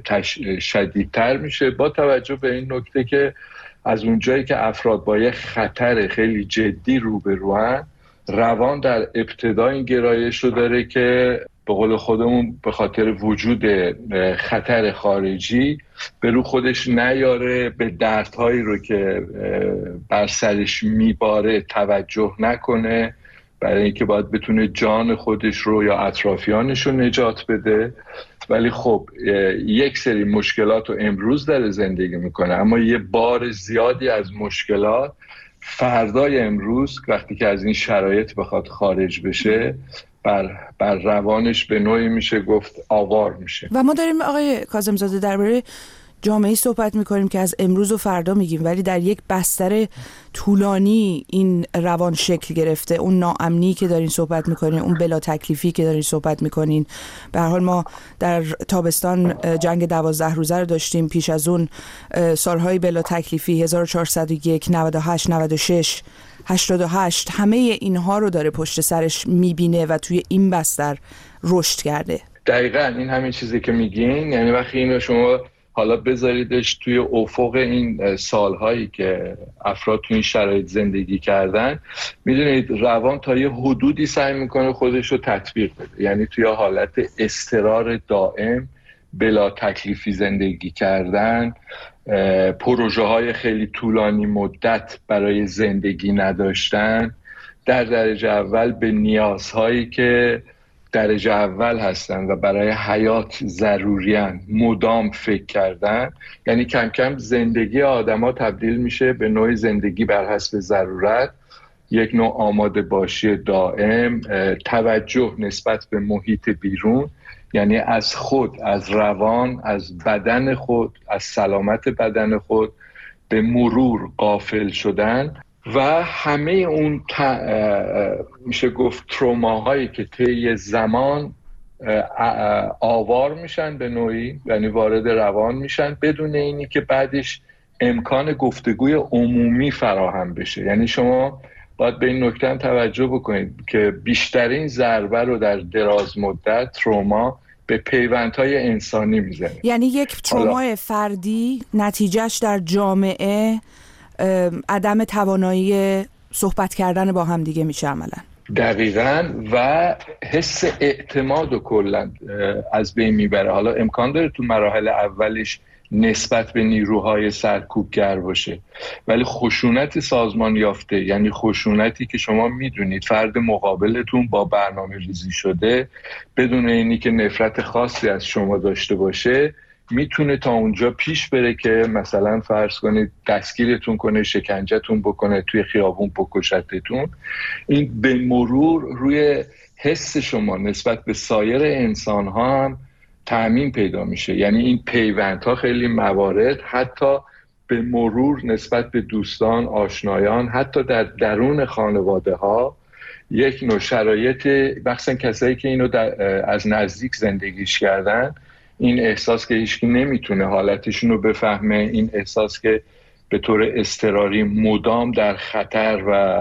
شدیدتر میشه، با توجه به این نکته که از اونجایی که افراد با یه خطر خیلی جدی روبروان، روان در ابتدا این گرایش رو داره که به قول خودمون به خاطر وجود خطر خارجی به رو خودش نیاره، به دردهایی رو که بر سرش میباره توجه نکنه، برای اینکه باید بتونه جان خودش رو یا اطرافیانش رو نجات بده. ولی خب یک سری مشکلات رو امروز داره زندگی میکنه، اما یه بار زیادی از مشکلات فردای امروز وقتی که از این شرایط بخواد خارج بشه بر, بر روانش به نوعی میشه گفت آوار میشه. و ما داریم آقای کاظمزاده درباره جامعه‌ای صحبت میکنیم که از امروز و فردا میگیم، ولی در یک بستر طولانی این روان شکل گرفته. اون ناامنی که دارین صحبت میکنین، اون بلا تکلیفی که دارین صحبت میکنین، به هر حال ما در تابستان جنگ دوازده روزه رو داشتیم، پیش از اون سالهای بلا تکلیفی هزار و چهارصد و یک، نود و هشت، نود و شش، هشتاد و هشت، همه اینها رو داره پشت سرش میبینه و توی این بستر رشد کرده. دقیقاً این همین چیزی که میگین، یعنی وقتی اینو شما حالا بذاریدش توی افق این سالهایی که افراد توی این شرایط زندگی کردن، میدونید روان تا یه حدودی سعی میکنه خودش رو تطبیق بده، یعنی توی حالت اضطرار دائم، بلا تکلیفی زندگی کردن، پروژه های خیلی طولانی مدت برای زندگی نداشتن، در درجه اول به نیازهایی که درجه اول هستن و برای حیات ضروریان مدام فکر کردن. یعنی کم کم زندگی آدما تبدیل میشه به نوع زندگی بر حسب ضرورت، یک نوع آماده باشی دائم، توجه نسبت به محیط بیرون، یعنی از خود، از روان، از بدن خود، از سلامت بدن خود به مرور غافل شدن و همه اون ت... میشه گفت تروماهایی که طی زمان آوار میشن به نوعی، یعنی وارد روان میشن بدون اینی که بعدش امکان گفتگوی عمومی فراهم بشه. یعنی شما باید به این نکته هم توجه بکنید که بیشترین ضربه رو در دراز مدت تروما به پیوندهای انسانی میزنه. یعنی یک ترومای فردی نتیجهش در جامعه عدم توانایی صحبت کردن با هم دیگه میشه عملا. دقیقاً، و حس اعتماد و کلا از بین میبره. حالا امکان داره تو مراحل اولش نسبت به نیروهای سرکوبگر باشه، ولی خشونت سازمان یافته، یعنی خشونتی که شما میدونید فرد مقابلتون با برنامه ریزی شده بدون اینی که نفرت خاصی از شما داشته باشه، میتونه تا اونجا پیش بره که مثلا فرض کنید دستگیرتون کنه، شکنجهتون بکنه، توی خیابون بکشتتون. این به مرور روی حس شما نسبت به سایر انسان ها هم تأمین پیدا میشه. یعنی این پیوندها خیلی موارد حتی به مرور نسبت به دوستان، آشنایان، حتی در درون خانواده ها یک نوع شرایط، مخصوصا کسایی که اینو از نزدیک زندگیش کردن، این احساس که هیچکی نمیتونه حالتشون رو بفهمه، این احساس که به طور اضطراری مدام در خطر و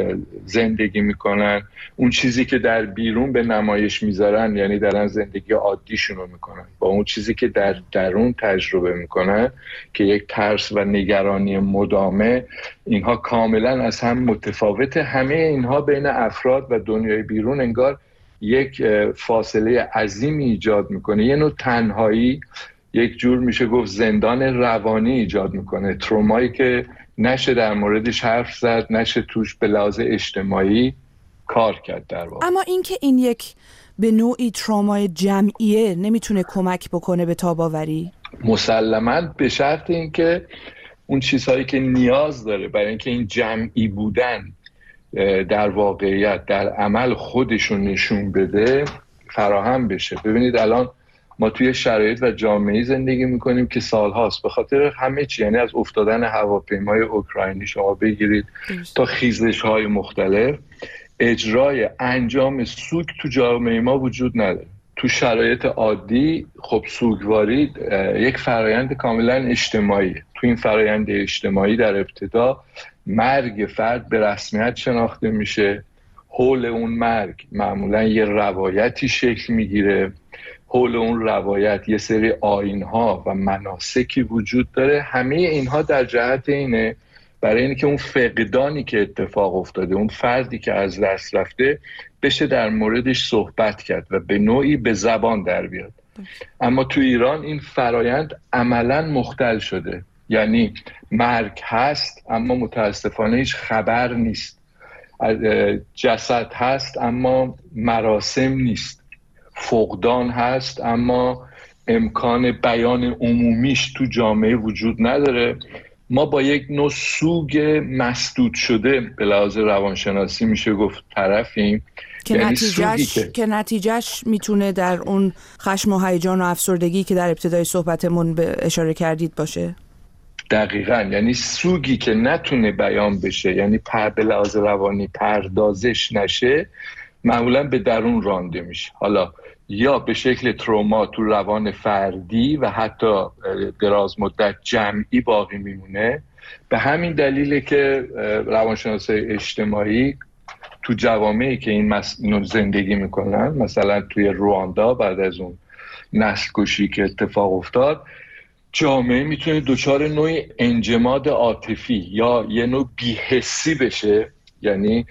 زندگی میکنن، اون چیزی که در بیرون به نمایش میذارن، یعنی دارن زندگی عادیشون رو میکنن، با اون چیزی که در درون تجربه میکنن که یک ترس و نگرانی مدامه، اینها کاملا از هم متفاوته. همه اینها بین افراد و دنیای بیرون انگار یک فاصله عظیمی ایجاد میکنه، یه نوع تنهایی، یک جور میشه گفت زندان روانی ایجاد میکنه، ترومایی که نشه در موردش حرف زد، نشه توش به لحاظ اجتماعی کار کرد در واقع. اما اینکه این یک به نوعی ترومای جمعیه نمیتونه کمک بکنه به تاب‌آوری؟ مسلماً به شرط اینکه اون چیزهایی که نیاز داره برای اینکه این جمعی بودن در واقعیت در عمل خودشون نشون بده فراهم بشه. ببینید الان ما توی شرایط و جامعه زندگی میکنیم که سالهاست به خاطر همه چی، یعنی از افتادن هواپیمای اوکراینی شما بگیرید تا خیزش‌های مختلف، اجرای انجام سوگ تو جامعه ما وجود نداره. تو شرایط عادی خب سوگواری یک فرایند کاملا اجتماعی. تو این فرایند اجتماعی در ابتدا مرگ فرد به رسمیت شناخته میشه، حول اون مرگ معمولا یه روایتی شکل میگیره، حول اون روایت یه سری آیین‌ها و مناسکی وجود داره. همه اینها در جهت اینه برای اینکه اون فقدانی که اتفاق افتاده، اون فردی که از دست رفته، بشه در موردش صحبت کرد و به نوعی به زبان در بیاد. اما تو ایران این فرایند عملاً مختل شده، یعنی مرگ هست اما متاسفانه هیچ خبر نیست، جسد هست اما مراسم نیست، فقدان هست اما امکان بیان عمومیش تو جامعه وجود نداره. ما با یک نوع سوگ مسدود شده به لحاظ روانشناسی میشه گفت طرفیم، که یعنی نتیجهش که... که نتیجهش میتونه در اون خشم و هیجان و افسردگی که در ابتدای صحبتمون به اشاره کردید باشه. دقیقاً، یعنی سوگی که نتونه بیان بشه، یعنی پر به لحاظ روانی پردازش نشه، معمولاً به درون رانده میشه، حالا یا به شکل تروما تو روان فردی و حتی دراز مدت جمعی باقی میمونه. به همین دلیله که روانشناسای اجتماعی تو جوامعی که این مس... زندگی میکنن، مثلا توی رواندا بعد از اون نسل کشی که اتفاق افتاد، جامعه میتونه دچار نوعی انجماد عاطفی یا یه نوع بی‌حسی بشه، یعنی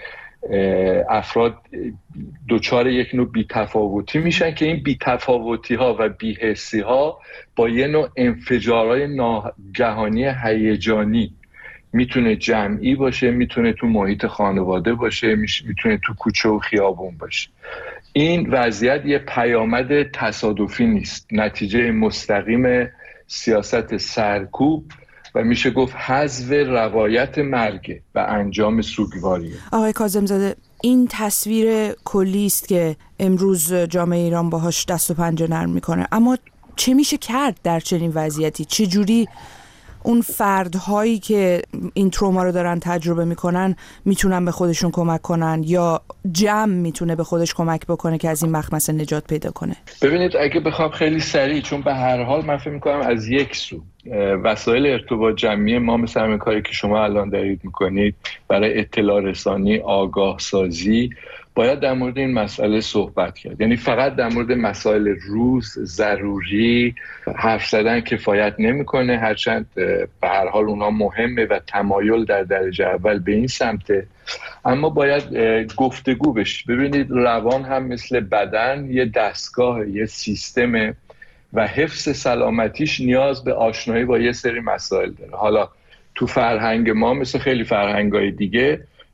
افراد دچار یک نوع بی‌تفاوتی میشن که این بی‌تفاوتی ها و بی‌حسی ها با یه نوع انفجارهای ناگهانی هیجانی، میتونه جمعی باشه، میتونه تو محیط خانواده باشه، میتونه تو کوچه و خیابون باشه. این وضعیت یه پیامد تصادفی نیست، نتیجه مستقیم سیاست سرکوب و میشه گفت حذف روایت مرگ و انجام سوگواریه. آقای کاظم‌زاده، این تصویر کلی است که امروز جامعه ایران باهاش دست و پنجه نرم میکنه، اما چه میشه کرد در چنین وضعیتی؟ چه جوری اون فردهایی که این تروما رو دارن تجربه میکنن میتونن به خودشون کمک کنن، یا جمع میتونه به خودش کمک بکنه که از این مخمسه نجات پیدا کنه؟ ببینید، اگه بخوام خیلی سریع، چون به هر حال من فکر میکنم از یک سو وسایل ارتباط جمعی ما مثل همین کاری که شما الان دارید میکنید برای اطلاع رسانی، آگاه سازی، باید در مورد این مسئله صحبت کرد. یعنی فقط در مورد مسائل روز ضروری حرف زدن کفایت نمیکنه، هرچند به هر حال اونا مهمه و تمایل در درجه اول به این سمته، اما باید گفتگو بشه. ببینید، روان هم مثل بدن یه دستگاه، یه سیستمه و حفظ سلامتیش نیاز به آشنایی با یه سری مسائل داره. حالا تو فرهنگ ما مثل خیلی فرهنگ‌های دیگه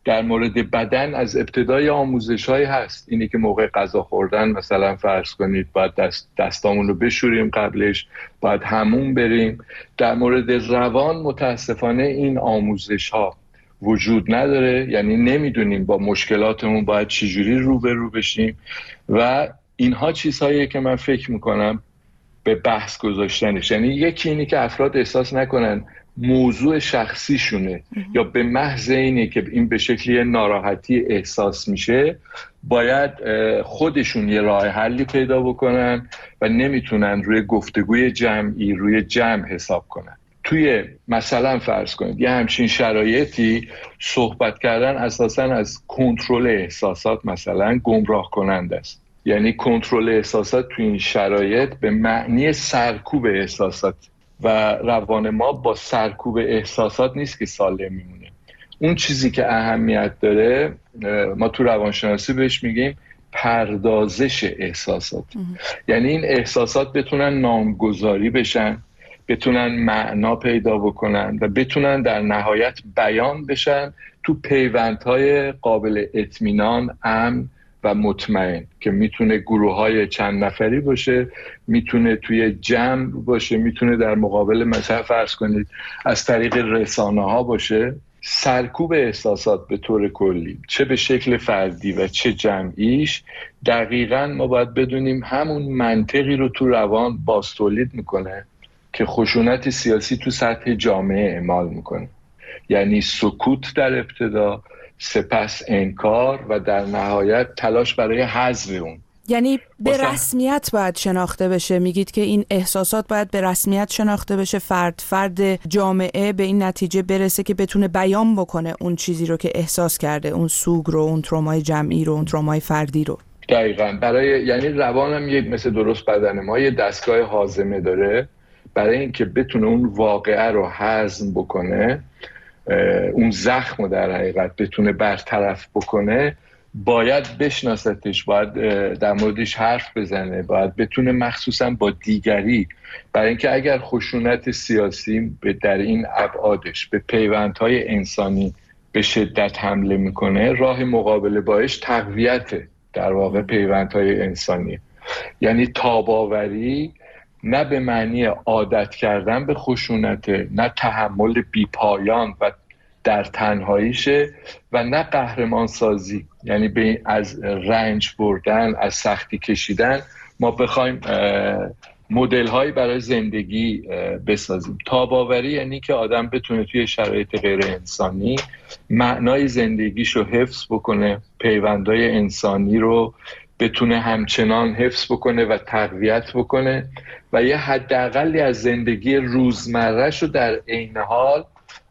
در مورد بدن از ابتدای آموزش های هست، اینی که موقع غذا خوردن مثلا فرض کنید باید دست دستامون رو بشوریم، قبلش باید حموم بریم. در مورد روان متاسفانه این آموزش ها وجود نداره، یعنی نمیدونیم با مشکلاتمون باید چجوری روبرو بشیم و اینها چیزهاییه که من فکر میکنم به بحث گذاشتنش. یعنی یکی اینی که افراد احساس نکنن موضوع شخصیشونه یا به محض اینی که این به شکلی ناراحتی احساس میشه باید خودشون یه راه حلی پیدا بکنن و نمیتونن روی گفتگوی جمعی روی جمع حساب کنن. توی مثلا فرض کنید یه همچین شرایطی صحبت کردن اساساً از کنترل احساسات مثلا گمراه کننده است. یعنی کنترل احساسات توی این شرایط به معنی سرکوب احساسات و روان ما با سرکوب احساسات نیست که سالم میمونه. اون چیزی که اهمیت داره ما تو روانشناسی بهش میگیم پردازش احساسات. یعنی این احساسات بتونن نامگذاری بشن، بتونن معنا پیدا بکنن و بتونن در نهایت بیان بشن تو پیوندهای قابل اطمینان، امن و مطمئن که میتونه گروه‌های چند نفری باشه، میتونه توی جمع باشه، میتونه در مقابل مثلا فرض کنید از طریق رسانه‌ها باشه. سرکوب احساسات به طور کلی چه به شکل فردی و چه جمعیش دقیقاً ما باید بدونیم همون منطقی رو تو روان باز تولید میکنه که خشونت سیاسی تو سطح جامعه اعمال میکنه. یعنی سکوت در ابتدا، سپس انکار و در نهایت تلاش برای حذف اون. یعنی به بسن... رسمیت باید شناخته بشه. میگید که این احساسات باید به رسمیت شناخته بشه، فرد فرد جامعه به این نتیجه برسه که بتونه بیان بکنه اون چیزی رو که احساس کرده، اون سوگ رو، اون ترومای جمعی رو، اون ترومای فردی رو. دقیقاً. برای یعنی روانم یک مثل درست بدن ما یه دستگاه هاضمه داره برای اینکه بتونه اون واقعه رو هضم بکنه، اون زخم رو در حقیقت بتونه برطرف بکنه، باید بشناستش، باید در موردش حرف بزنه، باید بتونه مخصوصا با دیگری، برای اینکه اگر خشونت سیاسی در این ابعادش به پیوندهای انسانی به شدت حمله میکنه، راه مقابله باش تقویت در واقع پیوندهای انسانی. یعنی تاباوری نه به معنی عادت کردن به خشونت، نه تحمل بیپایان و در تنهاییشه و نه قهرمان سازی، یعنی به از رنج بردن، از سختی کشیدن ما بخوایم مدل هایی برای زندگی بسازیم. تاباوری یعنی که آدم بتونه توی شرایط غیر انسانی معنای زندگیشو حفظ بکنه، پیوندهای انسانی رو بتونه همچنان حفظ بکنه و تقویت بکنه و یه حداقلی از زندگی روزمره‌شو در عین حال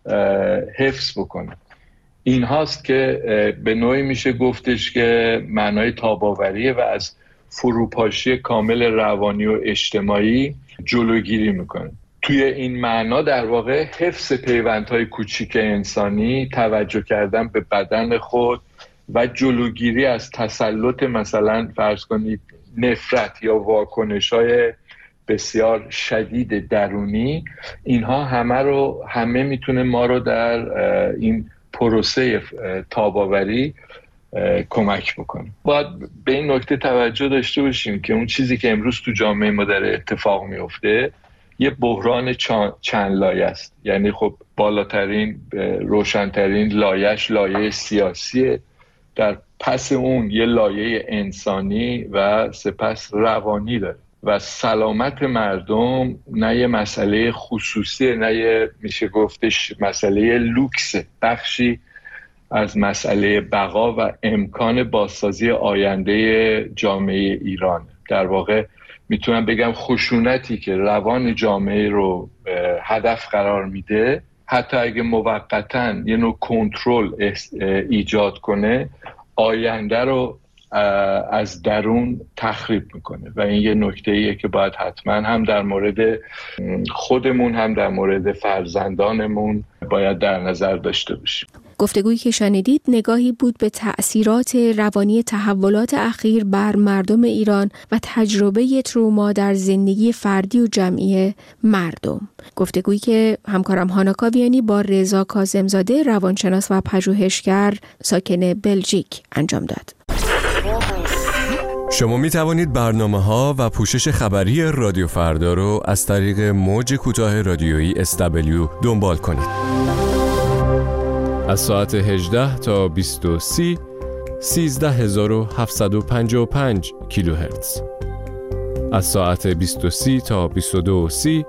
حفظ بکنه. این هاست که به نوعی میشه گفتش که معنای تاباوریه و از فروپاشی کامل روانی و اجتماعی جلوگیری میکنه. توی این معنا در واقع حفظ پیوندهای کوچیک انسانی، توجه کردن به بدن خود و جلوگیری از تسلط مثلا فرض کنید نفرت یا واکنش‌های بسیار شدید درونی، اینها همه رو همه میتونه ما رو در این پروسه تاباوری کمک بکنه. باید به این نکته توجه داشته باشیم که اون چیزی که امروز تو جامعه ما داره اتفاق میفته یه بحران چند لایه است. یعنی خب بالاترین روشنترین لایه‌اش لایه سیاسیه، در پس اون یه لایه انسانی و سپس روانی داره و سلامت مردم نه یه مسئله خصوصی، نه یه میشه گفتش مسئله لوکس، بخشی از مسئله بقا و امکان بازسازی آینده جامعه ایران. در واقع میتونم بگم خشونتی که روان جامعه رو هدف قرار میده، حتی اگه موقتاً یه نوع کنترل ایجاد کنه، آینده رو از درون تخریب میکنه و این یه نکته ایه که باید حتما هم در مورد خودمون هم در مورد فرزندانمون باید در نظر داشته باشیم. گفتگویی که شنیدید نگاهی بود به تأثیرات روانی تحولات اخیر بر مردم ایران و تجربه تروما در زندگی فردی و جمعی مردم. گفتگویی که همکارم هانا کاویانی با رضا کاظمزاده روانشناس و پژوهشگر ساکن بلژیک انجام داد. شما می توانید برنامه‌ها و پوشش خبری رادیو فردا رو از طریق موج کوتاه رادیویی اس دبلیو دنبال کنید. از ساعت هجده تا بیست و سه سیزده هزار و هفتصد و پنجاه و پنج کیلوهرتز. از ساعت بیست و سه تا بیست و دو سی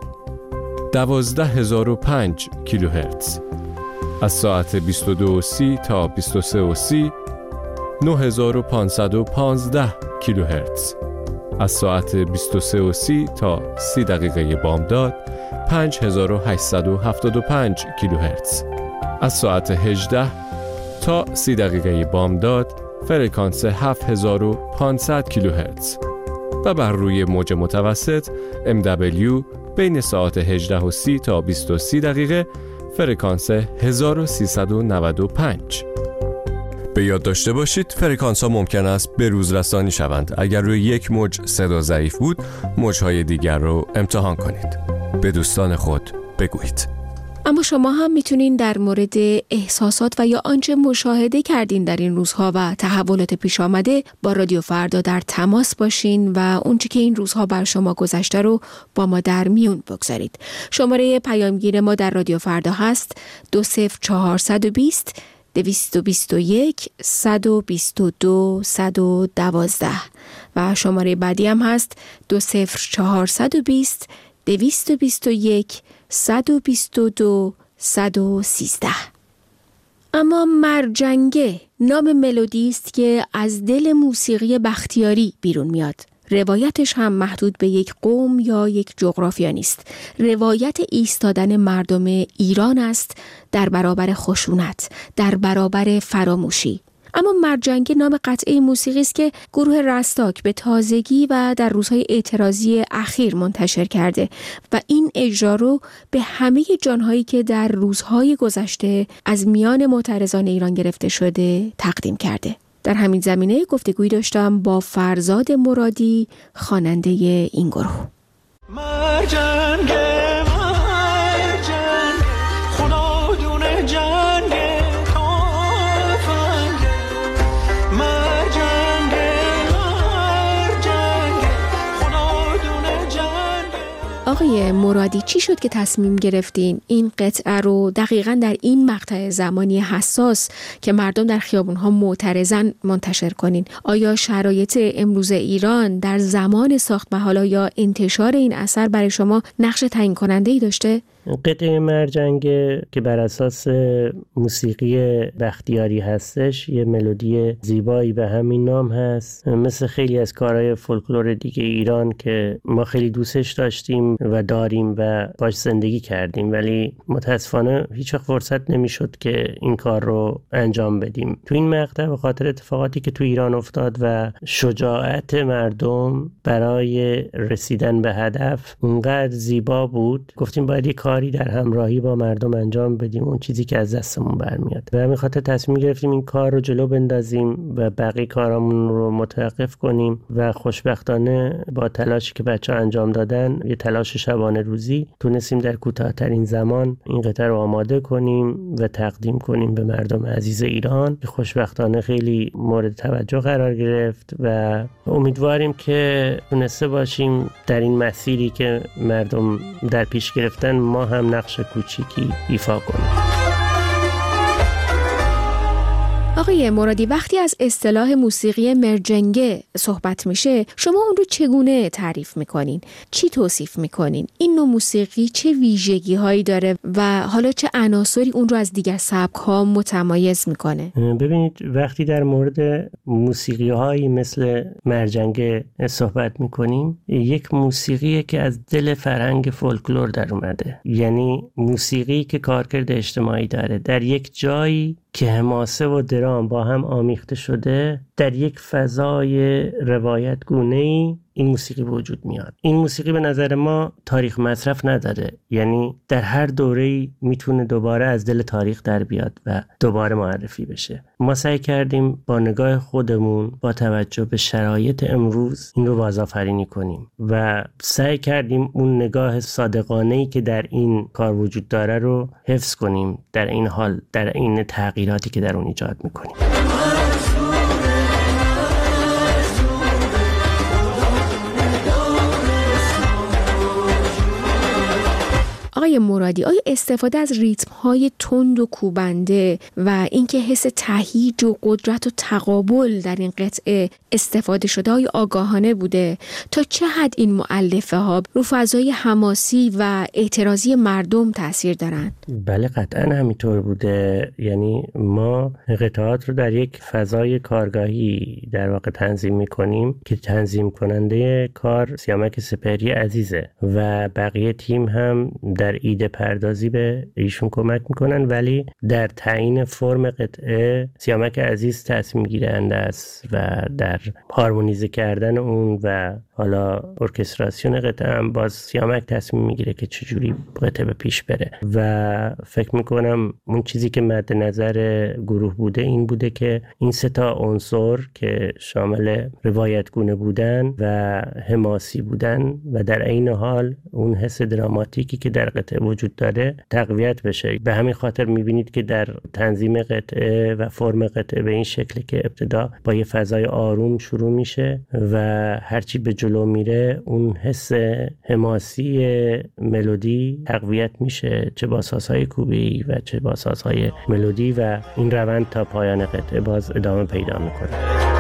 دوازده هزار و پنج کیلوهرتز. از ساعت بیست و دو سی تا بیست و سه سی نه هزار و پانصد و پانزده کیلوهرتز. از ساعت بیست و سه سی تا سی دقیقه بامداد پنج هزار و هشتصد و هفتاد و پنج کیلوهرتز. از ساعت هجده تا سی دقیقه بامداد فرکانس هفت هزار و پانصد کیلوهرتز و بر روی موج متوسط ام دبلیو بین ساعت هجده و سی تا بیست و سه دقیقه فرکانس هزار و سیصد و نود و پنج. به یاد داشته باشید فرکانس ها ممکن است به روز رسانی شوند. اگر روی یک موج صدا ضعیف بود، موج‌های دیگر رو امتحان کنید. به دوستان خود بگویید. اما شما هم میتونین در مورد احساسات و یا آنچه مشاهده کردین در این روزها و تحولات پیش آمده با رادیو فردا در تماس باشین و اونچه که این روزها بر شما گذشته رو با ما در میون بگذارید. شماره پیامگیر ما در رادیو فردا هست دو صفر چهارصد و بیست دویست و بیست و یک صد و بیست و دو صد و دوازده و شماره بعدی هم هست دو صفر چهارصد و بیست دویست و بیست و یک صد و بیست و دو صد و سیزده. اما مرجنگه نام ملودی است که از دل موسیقی بختیاری بیرون میاد. روایتش هم محدود به یک قوم یا یک جغرافیا نیست. روایت ایستادن مردم ایران است در برابر خشونت، در برابر فراموشی. اما مرجنگه نام قطعه موسیقی است که گروه رستاک به تازگی و در روزهای اعتراضی اخیر منتشر کرده و این اجرا رو به همه جانهایی که در روزهای گذشته از میان معترضان ایران گرفته شده تقدیم کرده. در همین زمینه گفتگویی داشتم با فرزاد مرادی، خواننده این گروه. مرجنگه آقای مرادی، چی شد که تصمیم گرفتین این قطعه رو دقیقاً در این مقطع زمانی حساس که مردم در خیابون‌ها معترضن منتشر کنین؟ آیا شرایط امروز ایران در زمان ساخت و حالا یا انتشار این اثر برای شما نقش تعیین کننده‌ای داشته؟ قطعه مرجنگه که بر اساس موسیقی بختیاری هستش، یه ملودی زیبایی به همین نام هست، مثل خیلی از کارهای فولکلور دیگه ایران که ما خیلی دوستش داشتیم و داریم و باش زندگی کردیم، ولی متاسفانه هیچ وقت فرصت نمیشد که این کار رو انجام بدیم. تو این مقطع به خاطر اتفاقاتی که تو ایران افتاد و شجاعت مردم برای رسیدن به هدف اونقدر زیبا بود، گفتیم باید یک کاری در همراهی با مردم انجام بدیم، اون چیزی که از دستمون برمیاد. و همین خاطر تصمیم گرفتیم این کار رو جلو بندازیم و بقیه کارامون رو متوقف کنیم و خوشبختانه با تلاشی که بچه‌ها انجام دادن، یه تلاش شبانه روزی، تونستیم در کوتاه‌ترین زمان این قطعه رو آماده کنیم و تقدیم کنیم به مردم عزیز ایران که خوشبختانه خیلی مورد توجه قرار گرفت و امیدواریم که تونسته باشیم در این مسیری که مردم در پیش گرفتن ما هم نقش کوچیکی ایفا کنیم. آقای مرادی، وقتی از اصطلاح موسیقی مرجنگه صحبت میشه، شما اون رو چگونه تعریف میکنین؟ چی توصیف میکنین؟ این نوع موسیقی چه ویژگی هایی داره و حالا چه عناصری اون رو از دیگر سبک ها متمایز میکنه؟ ببینید، وقتی در مورد موسیقی هایی مثل مرجنگه صحبت میکنیم، یک موسیقی که از دل فرهنگ فولکلور در اومده، یعنی موسیقی که کارکرد اجتماعی داره، در یک جایی که حماسه و درام با هم آمیخته شده، در یک فضای روایت گونه‌ای این موسیقی وجود میاد. این موسیقی به نظر ما تاریخ مصرف نداره، یعنی در هر دوره‌ای میتونه دوباره از دل تاریخ در بیاد و دوباره معرفی بشه. ما سعی کردیم با نگاه خودمون با توجه به شرایط امروز این رو بازآفرینی کنیم و سعی کردیم اون نگاه صادقانه‌ای که در این کار وجود داره رو حفظ کنیم در این حال، در این تغییراتی که در اون ایجاد میکنیم. آقای مرادی، آیا استفاده از ریتم‌های تند و کوبنده و اینکه حس تهییج و قدرت و تقابل در این قطعه استفاده شده های آگاهانه بوده؟ تا چه حد این مؤلفه ها رو فضای حماسی و اعتراضی مردم تاثیر دارن؟ بله قطعا همینطور بوده. یعنی ما قطعات رو در یک فضای کارگاهی در واقع تنظیم می‌کنیم که تنظیم کننده کار سیامک سپهری عزیزه و بقیه تیم هم در ایده پردازی به ایشون کمک میکنن، ولی در تعیین فرم قطعه سیامک عزیز تصمیم گیرنده است و در هارمونیزه کردن اون و حالا ارکستراسیون قطعه هم باز سیامک تصمیم میگیره که چجوری قطعه به پیش بره. و فکر میکنم اون چیزی که مد نظر گروه بوده این بوده که این سه تا عنصر که شامل روایتگونه بودن و حماسی بودن و در عین حال اون حس دراماتیکی که در قطعه وجود داره تقویت بشه. به همین خاطر میبینید که در تنظیم قطعه و فرم قطعه به این شکلی که ابتدا با یه فضای آروم شروع میشه و هرچی به جلو میره اون حس حماسی ملودی تقویت میشه، چه با سازهای کوبی و چه با سازهای ملودی، و این روند تا پایان قطعه باز ادامه پیدا میکنه.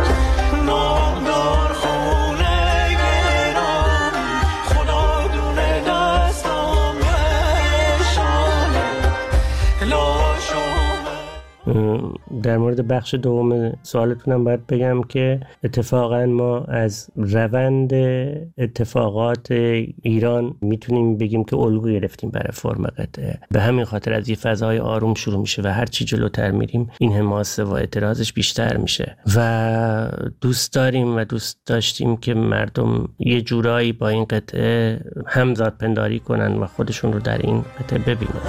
در مورد بخش دوم سوالتونم باید بگم که اتفاقا ما از روند اتفاقات ایران میتونیم بگیم که الگو گرفتیم برای فرم قطعه. به همین خاطر از یه فضای آروم شروع میشه و هر چی جلوتر میریم این حماسه و اعتراضش بیشتر میشه و دوست داریم و دوست داشتیم که مردم یه جورایی با این قطعه همزاد پنداری کنن و خودشون رو در این قطعه ببینن.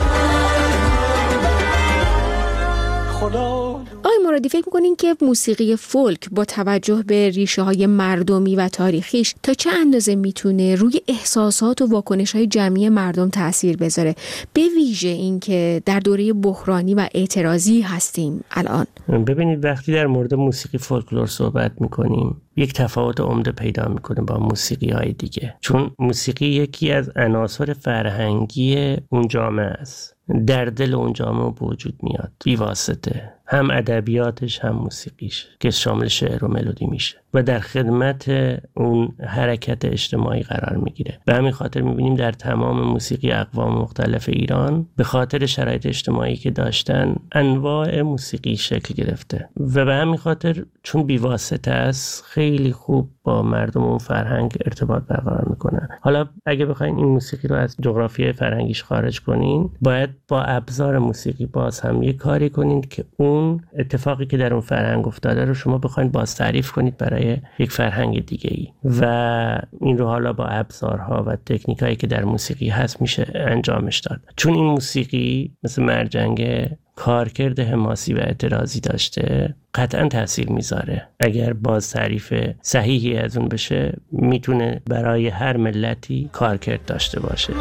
آقای مرادی، فکر می‌کنین که موسیقی فولک با توجه به ریشه های مردمی و تاریخیش تا چه اندازه میتونه روی احساسات و واکنش های جمعی مردم تأثیر بذاره، به ویژه این که در دوره بحرانی و اعتراضی هستیم الان؟ ببینید وقتی در مورد موسیقی فولکلور صحبت میکنیم یک تفاوت عمده پیدا میکنه با موسیقی های دیگه، چون موسیقی یکی از عناصر فرهنگی اون جامعه است، در دل اون جامعه وجود میاد بی واسطه، هم ادبیاتش هم موسیقیش که شامل شعر و ملودی میشه و در خدمت اون حرکت اجتماعی قرار میگیره. به همین خاطر میبینیم در تمام موسیقی اقوام مختلف ایران به خاطر شرایط اجتماعی که داشتن انواع موسیقی شکل گرفته و به همین خاطر چون بی واسطه است خیلی خوب با مردم اون فرهنگ ارتباط برقرار میکنن. حالا اگه بخواین این موسیقی رو از جغرافیای فرهنگیش خارج کنین، باید با ابزار موسیقی باز هم یه کاری کنین که اون اتفاقی که در اون فرهنگ افتاده رو شما بخواید باز تعریف کنید برای یک فرهنگ دیگه ای و این رو حالا با ابزارها و تکنیکایی که در موسیقی هست میشه انجامش داد. چون این موسیقی مثل مرجنگ کارکرد حماسی و اعتراضی داشته، قطعا تأثیر میذاره. اگر باز تعریف صحیحی از اون بشه میتونه برای هر ملتی کارکرد داشته باشه.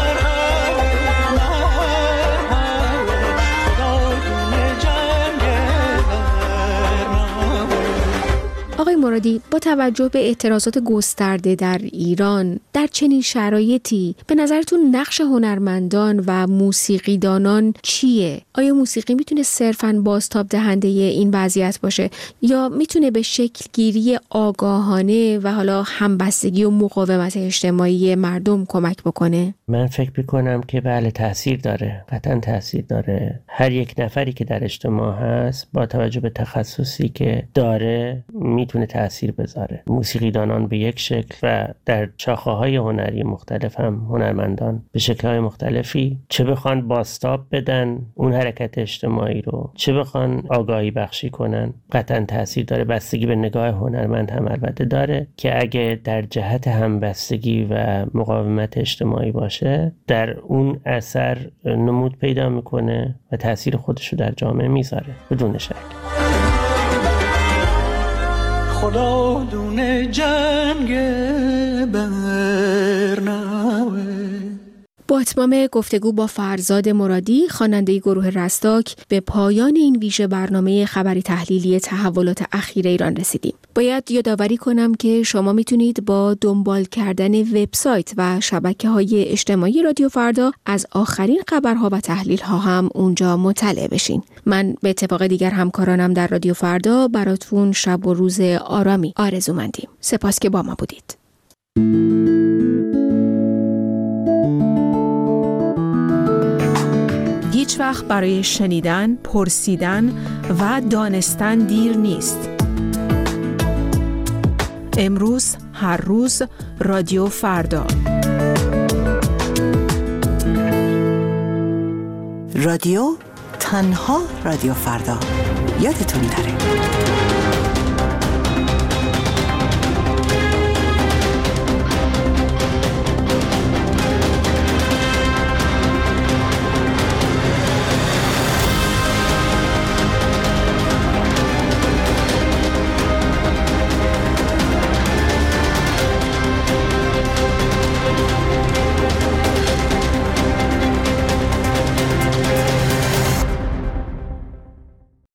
آقای مرادی، با توجه به اعتراضات گسترده در ایران در چنین شرایطی به نظرتون نقش هنرمندان و موسیقیدانان چیه؟ آیا موسیقی میتونه صرفاً بازتاب دهنده این وضعیت باشه یا میتونه به شکل گیری آگاهانه و حالا همبستگی و مقاومت اجتماعی مردم کمک بکنه؟ من فکر میکنم که بله تأثیر داره، قطعاً تأثیر داره. هر یک نفری که در اجتماع هست با توجه به تخصصی که داره میتونه تأثیر بذاره. موسیقیدانان به یک شکل و در شاخه‌های هنری مختلف هم هنرمندان به شکل‌های مختلفی، چه بخوان بازتاب بدن اون حرکت اجتماعی رو، چه بخوان آگاهی بخشی کنن، قطعا تأثیر داره. بستگی به نگاه هنرمند هم البته داره که اگه در جهت همبستگی و مقاومت اجتماعی باشه، در اون اثر نمود پیدا میکنه و تأثیر خودش رو در جامعه میذاره بدون شک. خدا دونه جنگ برنامه. با اتمام گفتگو با فرزاد مرادی، خواننده گروه رستاک، به پایان این ویژه برنامه خبری تحلیلی تحولات اخیر ایران رسیدیم. باید یادآوری کنم که شما میتونید با دنبال کردن وبسایت و شبکه‌های اجتماعی رادیو فردا از آخرین خبرها و تحلیل‌ها هم اونجا مطلع بشین. من به اتفاق دیگر همکارانم در رادیو فردا براتون شب و روز آرامی آرزومندیم. سپاس که با ما بودید. هیچ وقت برای شنیدن، پرسیدن و دانستن دیر نیست. امروز، هر روز، رادیو فردا. رادیو، تنها رادیو فردا. یادتون نره.